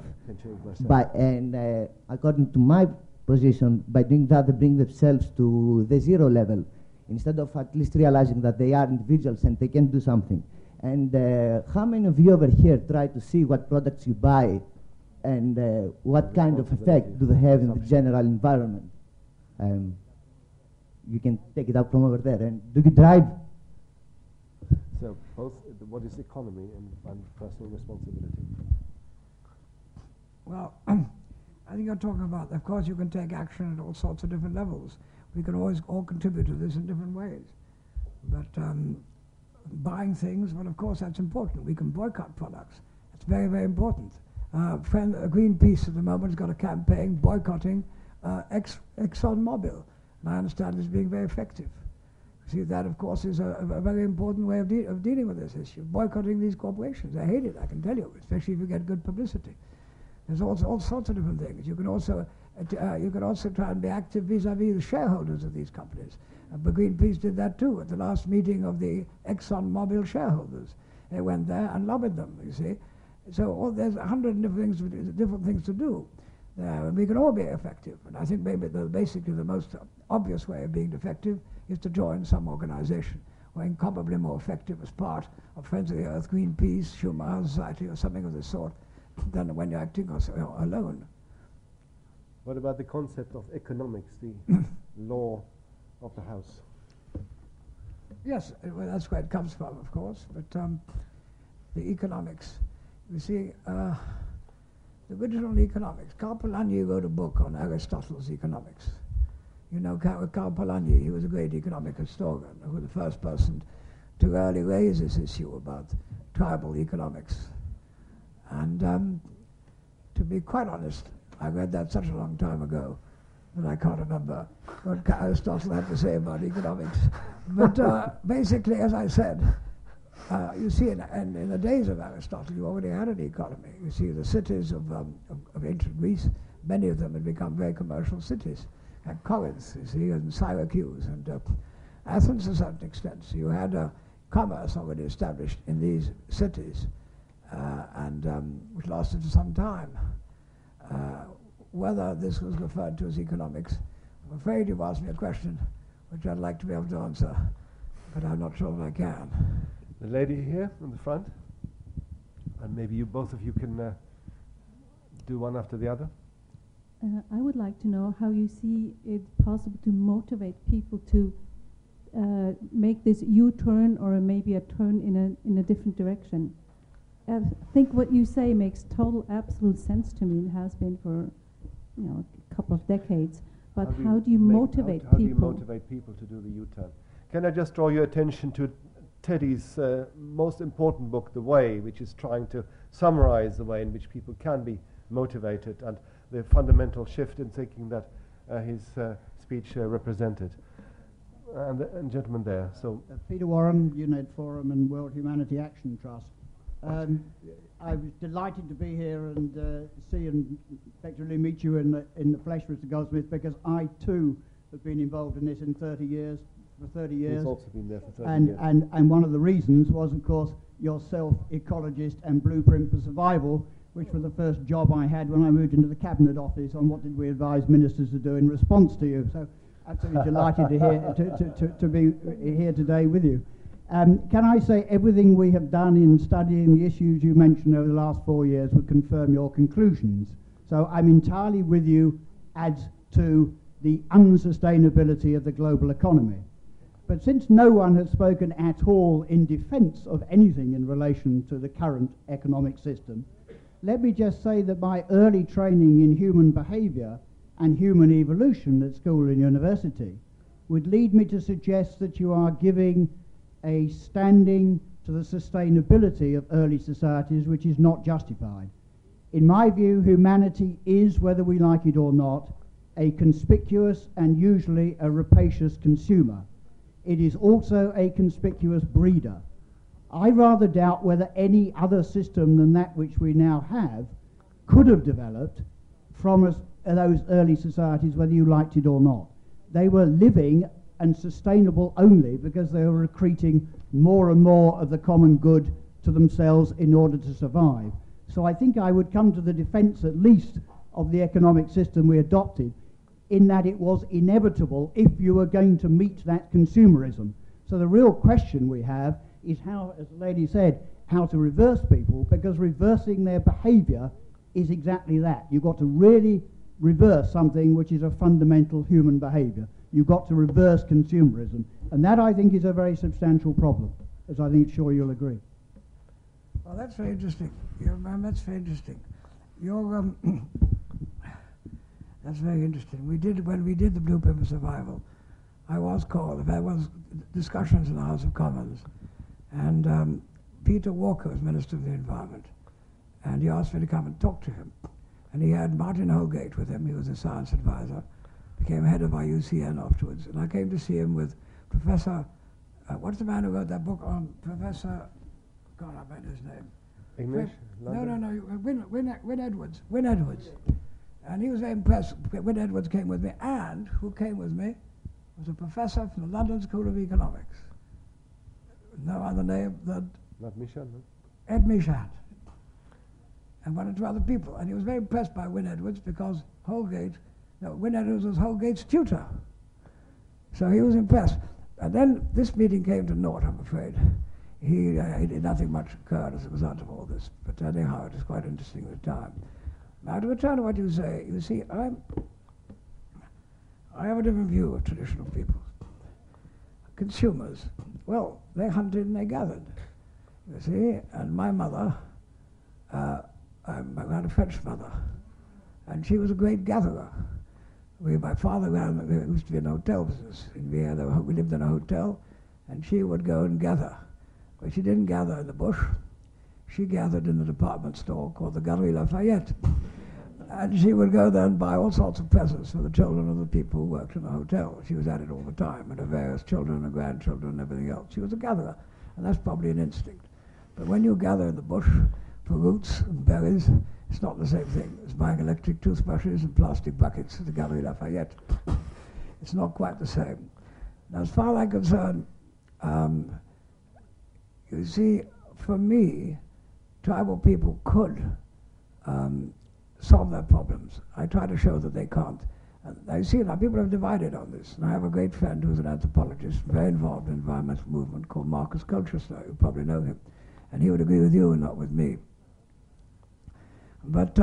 Speaker 9: According to my position, by doing that, they bring themselves to the zero level, instead of at least realizing that they are individuals and they can do something. And how many of you over here try to see what products you buy, and what kind of effect do they have in the general environment? You can take it up from over there. And do you drive?
Speaker 1: So both what is economy and personal responsibility?
Speaker 2: Well, I think you're talking about, of course, you can take action at all sorts of different levels. We can always all contribute to this in different ways. But buying things, well, of course, that's important. We can boycott products. It's very, very important. Greenpeace at the moment has got a campaign boycotting ExxonMobil. And I understand it's being very effective. See, that, of course, is a very important way of dealing with this issue, boycotting these corporations. I hate it, I can tell you, especially if you get good publicity. There's also all sorts of different things. You can also try and be active vis-à-vis the shareholders of these companies. But Greenpeace did that too at the last meeting of the ExxonMobil shareholders. They went there and lobbied them, you see. So there's 100 different things to do. And we can all be effective. And I think maybe basically the most obvious way of being effective is to join some organization. We're incomparably more effective as part of Friends of the Earth, Greenpeace, Schumann Society, or something of this sort, than when you're acting alone.
Speaker 1: What about the concept of economics, the law of the house?
Speaker 2: Yes, well, that's where it comes from, of course. But the economics, you see, the original economics. Karl Polanyi wrote a book on Aristotle's economics. You know Karl Polanyi, he was a great economic historian, who was the first person to really raise this issue about tribal economics. And to be quite honest, I read that such a long time ago that I can't remember what Aristotle had to say about economics. But basically, as I said, you see, in the days of Aristotle, you already had an economy. You see, the cities of ancient Greece, many of them had become very commercial cities. Like Corinth, you see, and Syracuse, and Athens to a certain extent. So you had commerce already established in these cities, which lasted for some time. Whether this was referred to as economics, I'm afraid you've asked me a question which I'd like to be able to answer, but I'm not sure that I can.
Speaker 1: The lady here in the front, and maybe both of you can do one after the other.
Speaker 10: I would like to know how you see it possible to motivate people to make this U-turn or maybe a turn in a different direction. I think what you say makes total, absolute sense to me. It has been for a couple of decades. But how do you motivate people?
Speaker 1: How do you motivate people to do the U-turn? Can I just draw your attention to Teddy's most important book, The Way, which is trying to summarize the way in which people can be motivated and the fundamental shift in thinking that his speech represented. And gentleman there. So
Speaker 11: Peter Warren, UNED Forum and World Humanity Action Trust. I was delighted to be here and see and effectively meet you in the flesh, Mr. Goldsmith, because I too have been involved in this for 30 years.
Speaker 1: He's also been there for 30 years.
Speaker 11: And one of the reasons was, of course, yourself, ecologist and Blueprint for Survival, which was the first job I had when I moved into the Cabinet Office on what did we advise ministers to do in response to you. So absolutely delighted to be here today with you. Can I say everything we have done in studying the issues you mentioned over the last 4 years would confirm your conclusions. So I'm entirely with you as to the unsustainability of the global economy. But since no one has spoken at all in defence of anything in relation to the current economic system, let me just say that my early training in human behaviour and human evolution at school and university would lead me to suggest that you are giving a standing to the sustainability of early societies which is not justified. In my view, humanity is, whether we like it or not, a conspicuous and usually a rapacious consumer. It is also a conspicuous breeder. I rather doubt whether any other system than that which we now have could have developed from those early societies, whether you liked it or not. They were living and sustainable only because they were accreting more and more of the common good to themselves in order to survive. So I think I would come to the defense at least of the economic system we adopted, in that it was inevitable if you were going to meet that consumerism. So the real question we have is how, as the lady said, how to reverse people, because reversing their behaviour is exactly that. You've got to really reverse something which is a fundamental human behaviour. You've got to reverse consumerism. And that, I think, is a very substantial problem, as I think sure you'll agree.
Speaker 2: Well, that's very interesting. That's very interesting. That's very interesting. When we did the Blueprint for Survival, I was called. There was discussions in the House of Commons, and Peter Walker was Minister of the Environment, and he asked me to come and talk to him. And he had Martin Holgate with him. He was a science advisor, became head of IUCN afterwards. And I came to see him with Professor, what's the man who wrote that book on Professor, God, I made his name.
Speaker 1: English?
Speaker 2: Wynne Edwards. Wynne Edwards. And he was very impressed. Wynne Edwards came with me, and who came with me was a professor from the London School of Economics. No other name than...
Speaker 1: Not Michel, no?
Speaker 2: Ed Michel. And one or two other people. And he was very impressed by Wynne Edwards because Wynne Edwards was Holgate's tutor. So he was impressed. And then this meeting came to naught, I'm afraid. Nothing much occurred as a result of all this. But anyhow, it was quite interesting at the time. Now, to return to what you say, you see, I have a different view of traditional people. Consumers, well, they hunted and they gathered, you see, and my mother, I had a French mother, and she was a great gatherer. My father used to be in a hotel business in Vienna. We lived in a hotel, and she would go and gather. But she didn't gather in the bush. She gathered in the department store called the Galerie Lafayette. And she would go there and buy all sorts of presents for the children of the people who worked in the hotel. She was at it all the time, and her various children and grandchildren and everything else. She was a gatherer, and that's probably an instinct. But when you gather in the bush for roots and berries, it's not the same thing as buying electric toothbrushes and plastic buckets at the Galerie Lafayette. It's not quite the same. Now, as far as I'm concerned, you see, for me, tribal people could solve their problems. I try to show that they can't. And I see now people have divided on this. And I have a great friend who's an anthropologist, very involved in the environmental movement, called Marcus Colchester. You probably know him. And he would agree with you and not with me. But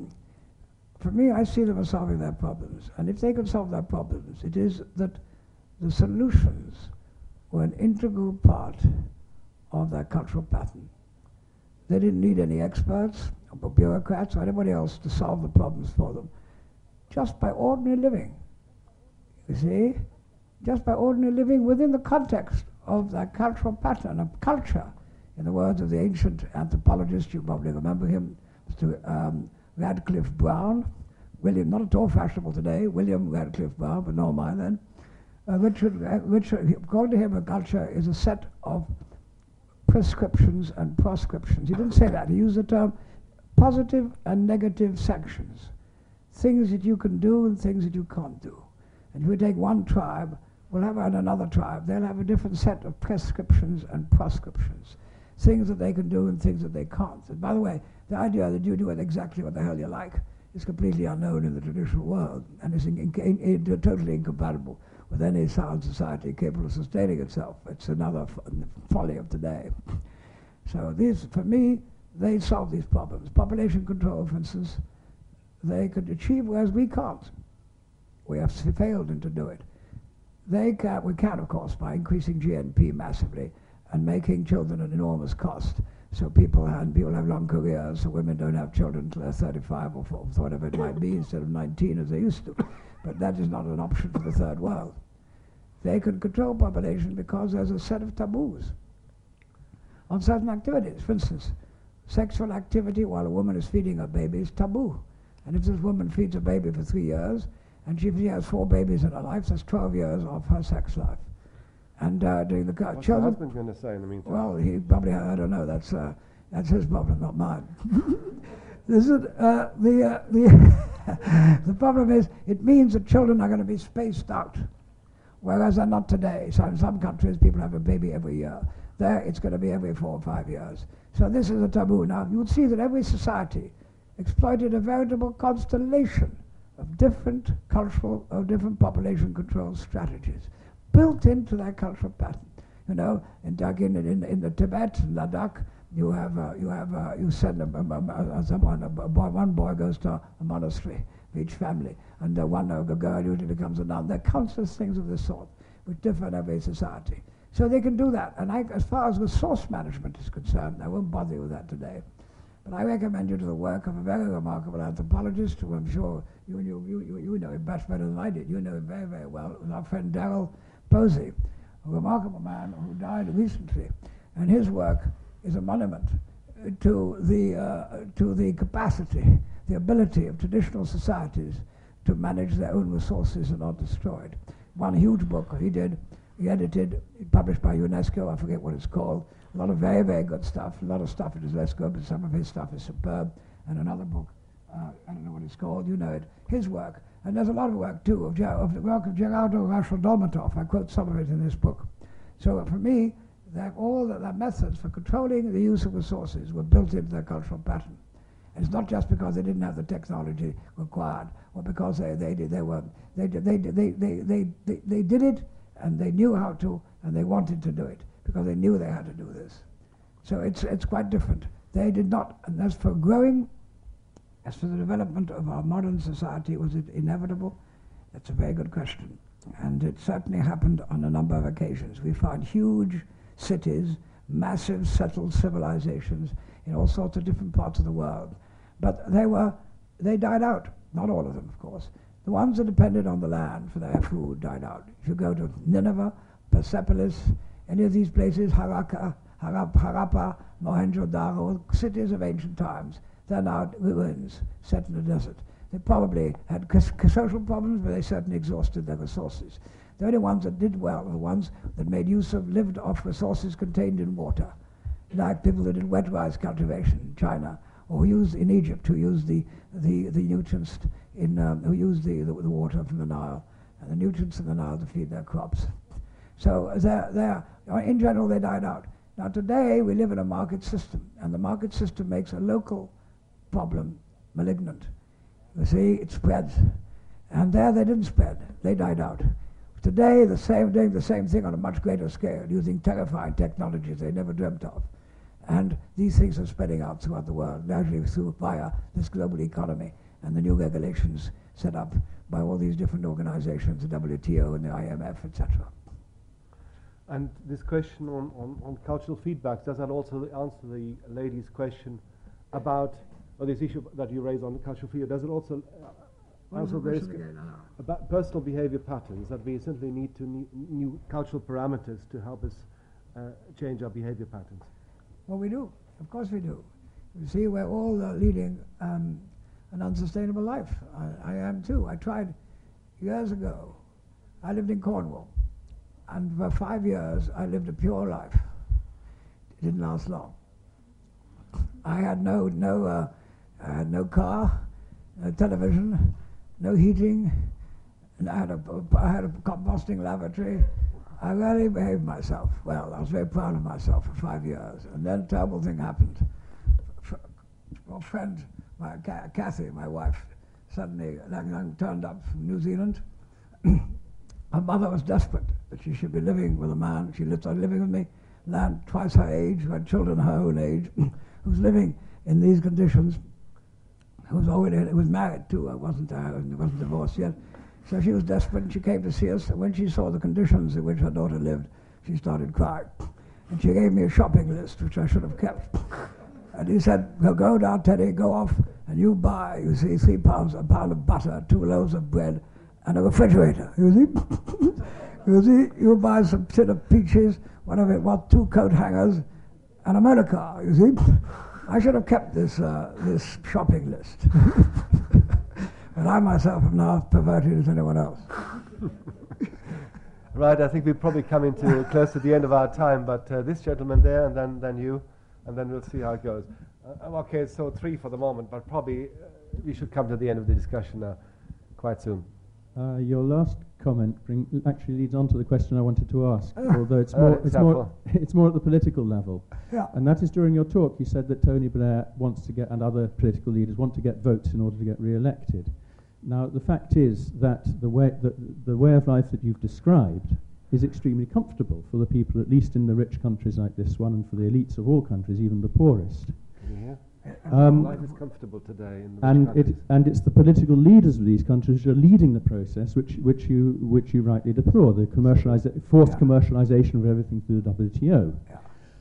Speaker 2: for me, I see them as solving their problems. And if they can solve their problems, it is that the solutions were an integral part of their cultural pattern. They didn't need any experts or bureaucrats or anybody else to solve the problems for them. Just by ordinary living, you see, just by ordinary living within the context of that cultural pattern, of culture. In the words of the ancient anthropologist, you probably remember him, Mr. Radcliffe Brown, William, not at all fashionable today, William Radcliffe Brown, but no mine then. Richard, according to him, a culture is a set of prescriptions and proscriptions. He didn't say that. He used the term positive and negative sections. Things that you can do and things that you can't do. And if we take one tribe, we'll have another tribe. They'll have a different set of prescriptions and proscriptions. Things that they can do and things that they can't. And by the way, the idea that you do it exactly what the hell you like is completely unknown in the traditional world and is totally incompatible with any sound society capable of sustaining itself. It's another folly of today. So these, for me, they solve these problems. Population control, for instance, they could achieve, whereas we can't. We have failed in to do it. We can, of course, by increasing GNP massively and making children an enormous cost. So people have long careers, so women don't have children until they're 35 or 40, whatever it might be, instead of 19 as they used to. But that is not an option for the third world. They can control population because there's a set of taboos on certain activities. For instance, sexual activity while a woman is feeding her baby is taboo. And if this woman feeds a baby for 3 years, and she has 4 babies in her life, that's 12 years of her sex life. And during the
Speaker 1: what's
Speaker 2: children,
Speaker 1: your husband going to say in the meantime?
Speaker 2: well, he probably, I don't know, that's his problem, not mine. This is, the problem is, it means that children are going to be spaced out, whereas they're not today. So in some countries, people have a baby every year. There, it's going to be every 4 or 5 years. So this is a taboo. Now, you would see that every society exploited a veritable constellation of different cultural, of different population control strategies built into their cultural pattern. You know, in the Tibet, Ladakh, you send one boy goes to a monastery for each family, and the girl usually becomes a nun. There are countless things of this sort which differ in every society. So they can do that. And as far as resource management is concerned, I won't bother you with that today. But I recommend you to the work of a very remarkable anthropologist who I'm sure you know him much better than I did. You know him very, very well. It was our friend Darrell Posey, a remarkable man who died recently. And his work is a monument to the capacity, the ability of traditional societies to manage their own resources and not destroyed. One huge book he edited, published by UNESCO, I forget what it's called. A lot of very, very good stuff. A lot of stuff is less good, but some of his stuff is superb. And another book, I don't know what it's called, you know it, his work. And there's a lot of work, too, of the work of Gerardo Raschel-Dolmatov. I quote some of it in this book. So for me, all the methods for controlling the use of resources were built into their cultural pattern. And it's not just because they didn't have the technology required, or because they did it, and they knew how to, and they wanted to do it, because they knew they had to do this. So it's quite different. They did not, and as for growing, as for the development of our modern society, was it inevitable? That's a very good question. And it certainly happened on a number of occasions. We found huge cities, massive settled civilizations in all sorts of different parts of the world. But they died out. Not all of them, of course. The ones that depended on the land for their food died out. If you go to Nineveh, Persepolis, any of these places, Harappa, Mohenjo-Daro, cities of ancient times, they're now ruins set in the desert. They probably had social problems, but they certainly exhausted their resources. The only ones that did well were the ones that made use of lived off resources contained in water, like people that did wet rice cultivation in China, or who used in Egypt, who used the nutrients who used the water from the Nile and the nutrients in the Nile to feed their crops. So in general, they died out. Now today we live in a market system, and the market system makes a local problem malignant. You see, it spreads. And there they didn't spread. They died out. Today, doing the same thing on a much greater scale, using terrifying technologies they never dreamt of. And these things are spreading out throughout the world, largely via this global economy. and the new regulations set up by all these different organizations, the WTO and the IMF, etc.
Speaker 1: And this question on cultural feedbacks, does that also answer the lady's question about, or this issue that you raised on cultural feedback, does it also answer this about personal behavior patterns, that we simply need to new cultural parameters to help us change our behavior patterns?
Speaker 2: Well, we do. Of course we do. You see, we're all leading an unsustainable life. I am too. I tried years ago. I lived in Cornwall, and for 5 years I lived a pure life. It didn't last long. I had no car, no television, no heating, and I had a composting lavatory. I really behaved myself well. I was very proud of myself for 5 years. And then a terrible thing happened. A friend, Kathy, my wife, suddenly turned up from New Zealand. Her mother was desperate that she should be living with a man. She started living with me, a man twice her age, who had children her own age, who was living in these conditions, who was married too. wasn't divorced yet. So she was desperate, and she came to see us. And when she saw the conditions in which her daughter lived, she started crying. And she gave me a shopping list, which I should have kept. And he said, go down, Teddy, go off, and you buy, you see, £3, a pound of butter, 2 loaves of bread, and a refrigerator, you see. You see, you buy some tin of peaches, whatever it was, 2 coat hangers, and a motor car, you see. I should have kept this shopping list. And I myself am now as perverted as anyone else.
Speaker 1: Right, I think we're probably coming to close to the end of our time, but this gentleman there, and then you, and then we'll see how it goes. Okay, so 3 for the moment, but probably we should come to the end of the discussion now, quite soon.
Speaker 12: Your last comment actually leads on to the question I wanted to ask, although it's more at the political level.
Speaker 2: Yeah.
Speaker 12: And that is, during your talk, you said that Tony Blair wants to get, and other political leaders want to get votes in order to get re-elected. Now, the fact is that the way of life that you've described is extremely comfortable for the people, at least in the rich countries like this one, and for the elites of all countries, even the poorest.
Speaker 1: Yeah. Life is comfortable today in the rich countries.
Speaker 12: And it's the political leaders of these countries who are leading the process, which you rightly deplore, the forced commercialization of everything through the WTO.
Speaker 2: Yeah.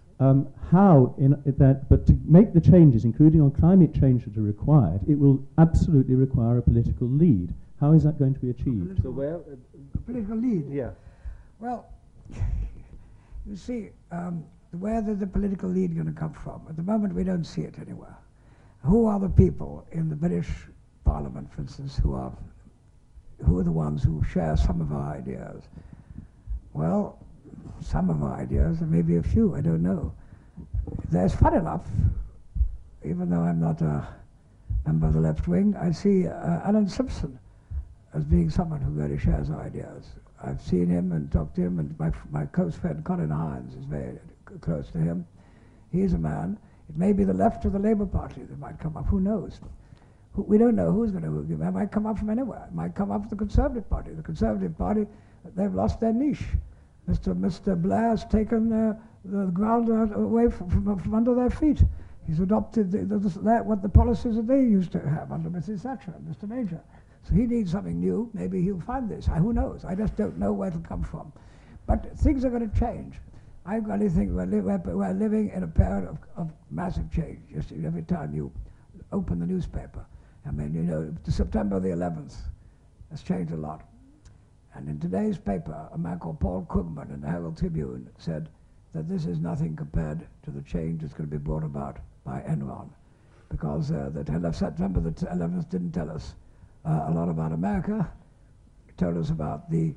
Speaker 12: But to make the changes, including on climate change, that are required, it will absolutely require a political lead. How is that going to be achieved?
Speaker 1: So where?
Speaker 2: A political lead?
Speaker 1: Yeah.
Speaker 2: Well, you see, where is the political lead going to come from? At the moment, we don't see it anywhere. Who are the people in the British Parliament, for instance, who are the ones who share some of our ideas? Well, some of our ideas, and maybe a few, I don't know. There's fun enough, even though I'm not a member of the left wing, I see Alan Simpson as being someone who really shares our ideas. I've seen him and talked to him, and my close friend Colin Hines is very close to him. He's a man. It may be the left or the Labour Party that might come up. Who knows? We don't know who's going to give. It might come up from anywhere. It might come up from the Conservative Party. The Conservative Party, they've lost their niche. Mr. Blair has taken the ground away from under their feet. He's adopted what the policies that they used to have under Mrs. Thatcher and Mr. Major. So he needs something new. Maybe he'll find this. Who knows? I just don't know where it'll come from. But things are going to change. I really think we're living in a period of massive change. Just every time you open the newspaper, I mean, September the 11th has changed a lot. And in today's paper, a man called Paul Krugman in the Herald Tribune said that this is nothing compared to the change that's going to be brought about by Enron, because September the 11th didn't tell us a lot about America. It told us about the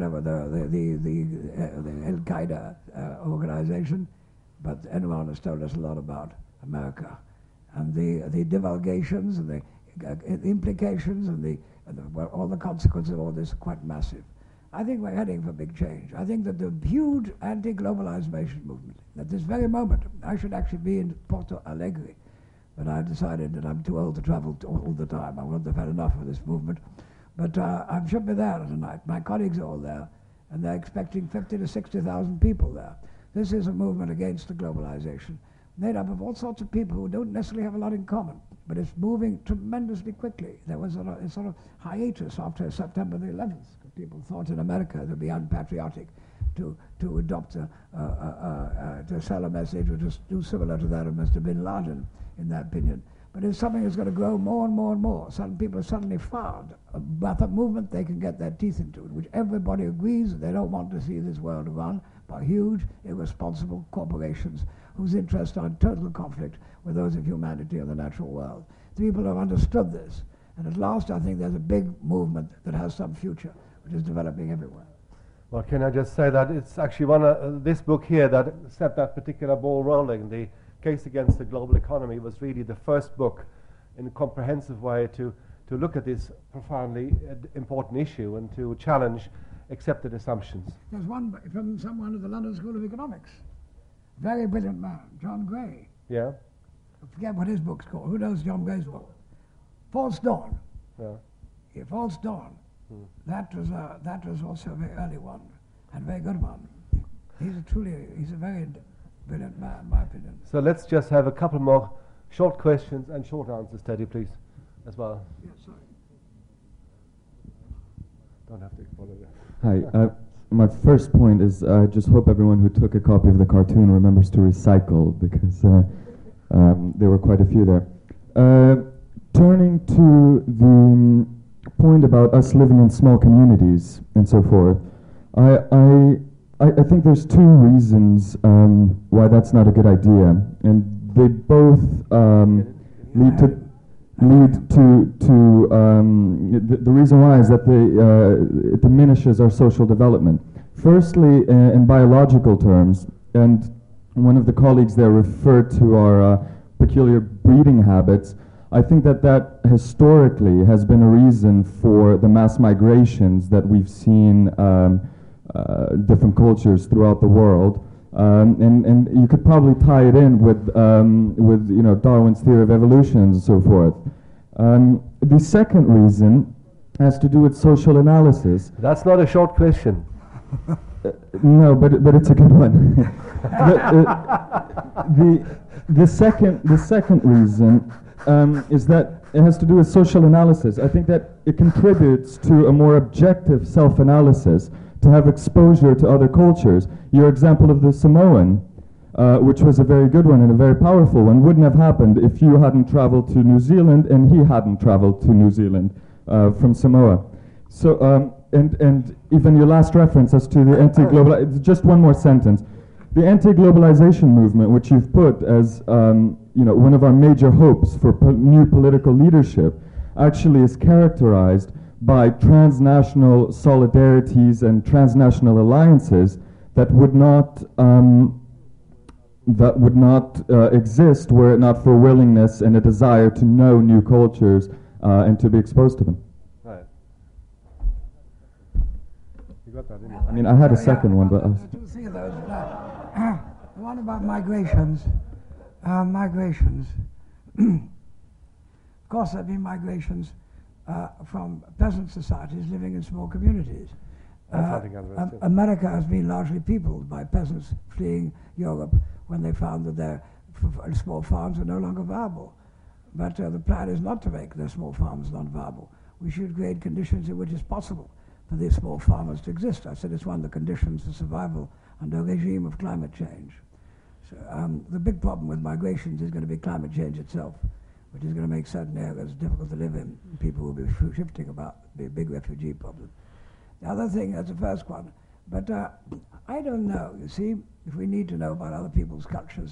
Speaker 2: Al Qaeda organization, but Enron has told us a lot about America, and the divulgations and the implications and all the consequences of all this are quite massive. I think we're heading for big change. I think that the huge anti-globalization movement, at this very moment, I should actually be in Porto Alegre, but I decided that I'm too old to travel all the time. I wouldn't have had enough of this movement. But I should be there tonight. My colleagues are all there, and they're expecting 50,000 to 60,000 people there. This is a movement against the globalization, made up of all sorts of people who don't necessarily have a lot in common. but it's moving tremendously quickly. There was a sort of hiatus after September the 11th. People thought in America it would be unpatriotic to adopt to sell a message or to do similar to that of Mr. Bin Laden, in their opinion. But it's something that's going to grow more and more and more. Some people have suddenly found a movement they can get their teeth into, in which everybody agrees that they don't want to see this world run by huge, irresponsible corporations whose interests are in total conflict with those of humanity and the natural world. The people have understood this, and at last I think there's a big movement that has some future, which is developing everywhere.
Speaker 1: Well, can I just say that it's actually this book here that set that particular ball rolling. The Case Against the Global Economy was really the first book in a comprehensive way to look at this profoundly important issue and to challenge accepted assumptions.
Speaker 2: There's one from someone at the London School of Economics, very brilliant man, John Gray.
Speaker 1: Yeah.
Speaker 2: I forget what his book's called. Who knows John Gray's book? False Dawn.
Speaker 1: Yeah.
Speaker 2: Yeah, False Dawn. That was also a very early one and a very good one. He's a very brilliant man, in my opinion.
Speaker 1: So let's just have a couple more short questions and short answers, Teddy, please, as well.
Speaker 2: Yes, sorry.
Speaker 1: Don't have to follow that.
Speaker 13: Hi. My first point is I just hope everyone who took a copy of the cartoon remembers to recycle, because there were quite a few there. Turning to the point about us living in small communities and so forth, I think there's two reasons why that's not a good idea, and they both lead to the reason why is that it diminishes our social development. Firstly, in biological terms, and one of the colleagues there referred to our peculiar breeding habits. I think that historically has been a reason for the mass migrations that we've seen different cultures throughout the world, and you could probably tie it in with Darwin's theory of evolution and so forth. The second reason has to do with social analysis.
Speaker 1: That's not a short question.
Speaker 13: No, but it's a good one. The second reason is that it has to do with social analysis. I think that it contributes to a more objective self-analysis, to have exposure to other cultures. Your example of the Samoan, which was a very good one and a very powerful one, wouldn't have happened if you hadn't traveled to New Zealand and he hadn't traveled to New Zealand from Samoa. So, and even your last reference as to the anti-global, just one more sentence. The anti-globalization movement, which you've put as one of our major hopes for new political leadership, actually is characterized by transnational solidarities and transnational alliances that would not exist were it not for willingness and a desire to know new cultures and to be exposed to them.
Speaker 1: Right. You got that, didn't you?
Speaker 13: I mean, I had a second one, but
Speaker 2: two, three of those. The one about migrations. Of course, there have been migrations from peasant societies living in small communities. America has been largely peopled by peasants fleeing Europe when they found that their small farms were no longer viable. But the plan is not to make their small farms non-viable. We should create conditions in which it's possible for these small farmers to exist. I said it's one of the conditions for survival under a regime of climate change. So, the big problem with migrations is going to be climate change itself, which is going to make certain areas difficult to live in. People will be shifting about, be a big refugee problem. The other thing, that's the first one, but I don't know, you see, if we need to know about other people's cultures.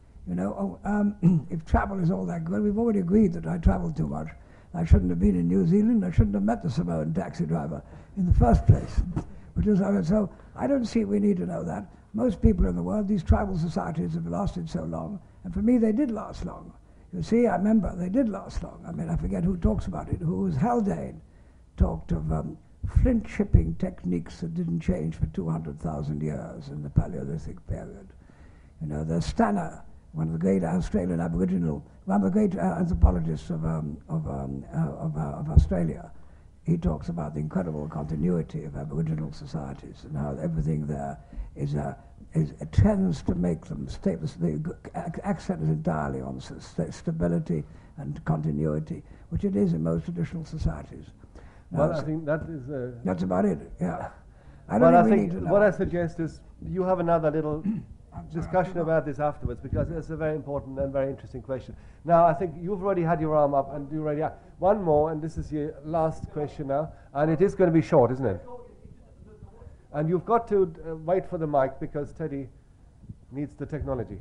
Speaker 2: If travel is all that good, we've already agreed that I traveled too much. I shouldn't have been in New Zealand, I shouldn't have met the Samoan taxi driver in the first place. So I don't see we need to know that. Most people in the world, these tribal societies have lasted so long, and for me they did last long. You see, I remember they did last long. I mean, I forget who talks about it. Who was Haldane talked of flint chipping techniques that didn't change for 200,000 years in the Paleolithic period. There's Stanner, one of the great Australian Aboriginal, one of the great anthropologists of Australia. He talks about the incredible continuity of Aboriginal societies and how everything there is it tends to make them accent is entirely on stability and continuity, which it is in most traditional societies.
Speaker 1: Well, I think that is...
Speaker 2: that's about it, yeah.
Speaker 1: I think what I suggest is you have another little discussion about this afterwards, because it's a very important and very interesting question. Now, I think you've already had your arm up, and you already have one more, and this is your last question now, and it is going to be short, isn't it? And you've got to wait for the mic, because Teddy needs the technology.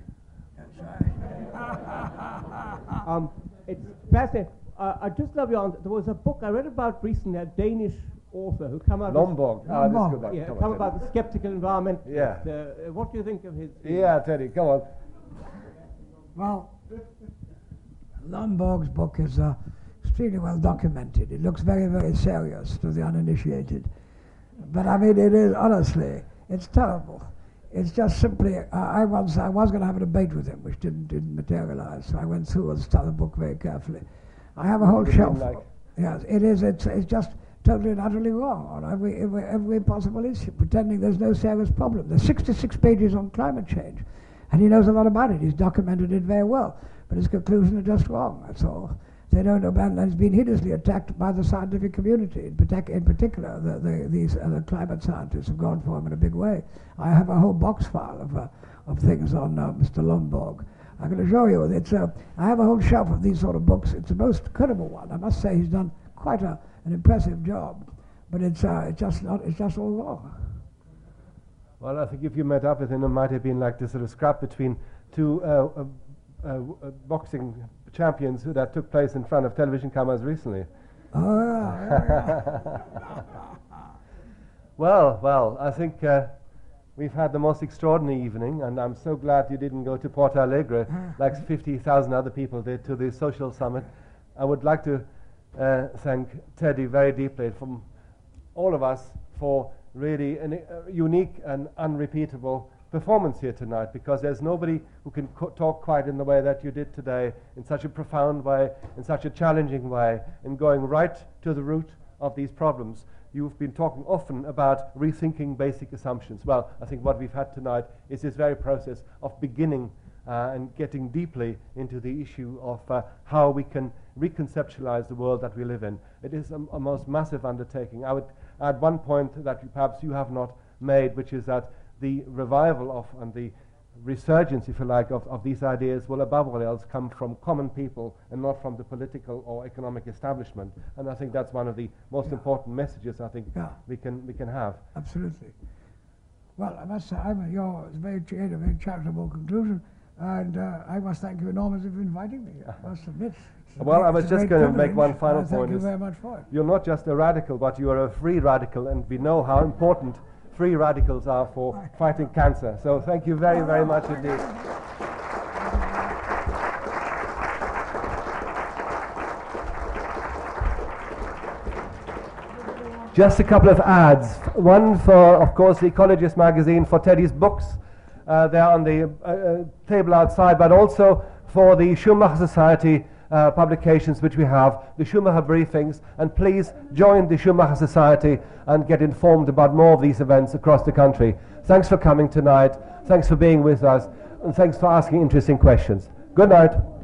Speaker 14: It's fascinating. I just love you on. There was a book I read about recently, a Danish author who came out.
Speaker 1: Lomborg.
Speaker 14: Come about the skeptical environment.
Speaker 1: Yeah.
Speaker 14: What do you think of his?
Speaker 1: Yeah, Teddy, come on.
Speaker 2: Well, Lomborg's book is extremely well documented. It looks very, very serious to the uninitiated. But I mean, it is, honestly, it's terrible. It's just simply, I was going to have a debate with him, which didn't materialize. So I went through the book very carefully. I have a whole shelf. Yes, it is. It's just totally and utterly wrong on every possible issue, pretending there's no serious problem. There's 66 pages on climate change, and he knows a lot about it. He's documented it very well, but his conclusions are just wrong. That's all. They don't know, and it's been hideously attacked by the scientific community. In particular, these climate scientists have gone for him in a big way. I have a whole box file of things on Mr. Lomborg. I'm going to show you. I have a whole shelf of these sort of books. It's the most credible one. I must say he's done quite an impressive job, but it's just all wrong.
Speaker 1: Well, I think if you met up with him, it might have been like this sort of scrap between two boxing champions that took place in front of television cameras recently.
Speaker 2: Oh, yeah.
Speaker 1: Well, I think we've had the most extraordinary evening, and I'm so glad you didn't go to Porto Alegre like 50,000 other people did to the social summit. I would like to thank Teddy very deeply from all of us for really a unique and unrepeatable performance here tonight, because there's nobody who can talk quite in the way that you did today, in such a profound way, in such a challenging way, and going right to the root of these problems. You've been talking often about rethinking basic assumptions. Well, I think what we've had tonight is this very process of beginning and getting deeply into the issue of how we can reconceptualize the world that we live in. It is a most massive undertaking. I would add one point that perhaps you have not made, which is that the revival of and the resurgence, if you like, of these ideas will above all else come from common people and not from the political or economic establishment. And I think that's one of the most important messages I think we can have.
Speaker 2: Absolutely. Well, I must say, it's a very charitable conclusion, and I must thank you enormously for inviting me. I must admit.
Speaker 1: Well, I was just going to make one final point.
Speaker 2: Thank you very much for it.
Speaker 1: You're not just a radical, but you are a free radical, and we know how important free radicals are for fighting cancer. So thank you very, very much indeed. Just a couple of ads. One for, of course, the Ecologist magazine, for Teddy's books. They're on the table outside, but also for the Schumacher Society publications which we have, the Schumacher briefings, and please join the Schumacher Society and get informed about more of these events across the country. Thanks for coming tonight, thanks for being with us, and thanks for asking interesting questions. Good night.